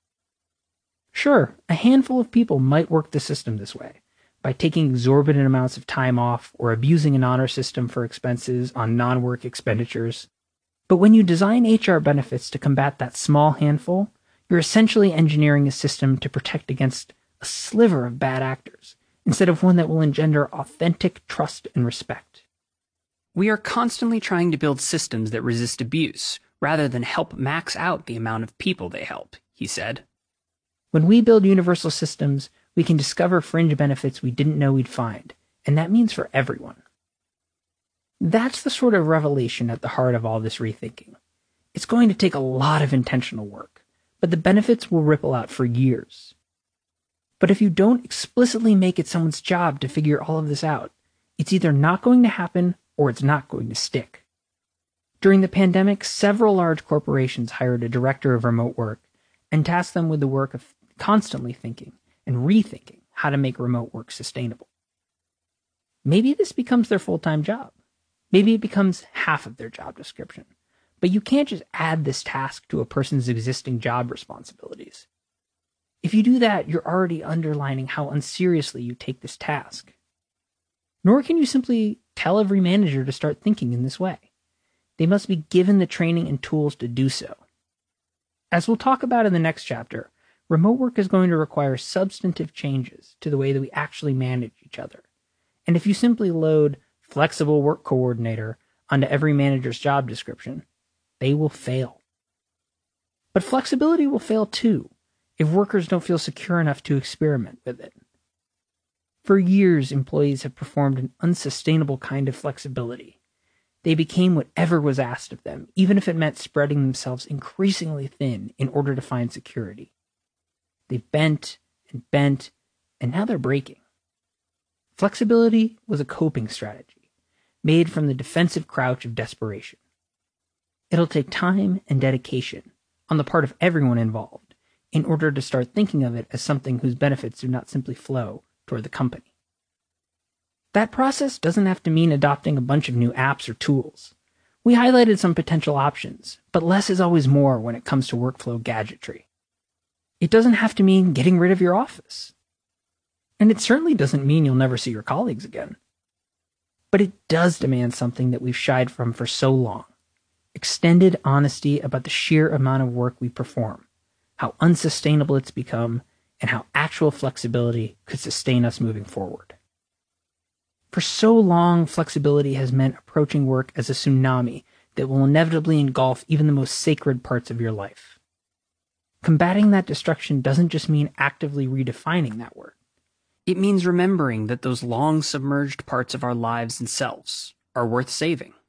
Sure, a handful of people might work the system this way, by taking exorbitant amounts of time off or abusing an honor system for expenses on non-work expenditures. But when you design H R benefits to combat that small handful, you're essentially engineering a system to protect against a sliver of bad actors, instead of one that will engender authentic trust and respect. We are constantly trying to build systems that resist abuse, rather than help max out the amount of people they help, he said. When we build universal systems, we can discover fringe benefits we didn't know we'd find, and that means for everyone. That's the sort of revelation at the heart of all this rethinking. It's going to take a lot of intentional work, but the benefits will ripple out for years. But if you don't explicitly make it someone's job to figure all of this out, it's either not going to happen or it's not going to stick. During the pandemic, several large corporations hired a director of remote work and tasked them with the work of constantly thinking and rethinking how to make remote work sustainable. Maybe this becomes their full-time job. Maybe it becomes half of their job description. But you can't just add this task to a person's existing job responsibilities. If you do that, you're already underlining how unseriously you take this task. Nor can you simply tell every manager to start thinking in this way. They must be given the training and tools to do so. As we'll talk about in the next chapter, remote work is going to require substantive changes to the way that we actually manage each other. And if you simply load flexible work coordinator onto every manager's job description, they will fail. But flexibility will fail too, if workers don't feel secure enough to experiment with it. For years, employees have performed an unsustainable kind of flexibility. They became whatever was asked of them, even if it meant spreading themselves increasingly thin in order to find security. They've bent and bent, and now they're breaking. Flexibility was a coping strategy, made from the defensive crouch of desperation. It'll take time and dedication on the part of everyone involved in order to start thinking of it as something whose benefits do not simply flow toward the company. That process doesn't have to mean adopting a bunch of new apps or tools. We highlighted some potential options, but less is always more when it comes to workflow gadgetry. It doesn't have to mean getting rid of your office. And it certainly doesn't mean you'll never see your colleagues again. But it does demand something that we've shied from for so long. Extended honesty about the sheer amount of work we perform, how unsustainable it's become, and how actual flexibility could sustain us moving forward. For so long, flexibility has meant approaching work as a tsunami that will inevitably engulf even the most sacred parts of your life. Combating that destruction doesn't just mean actively redefining that word. It means remembering that those long submerged parts of our lives and selves are worth saving.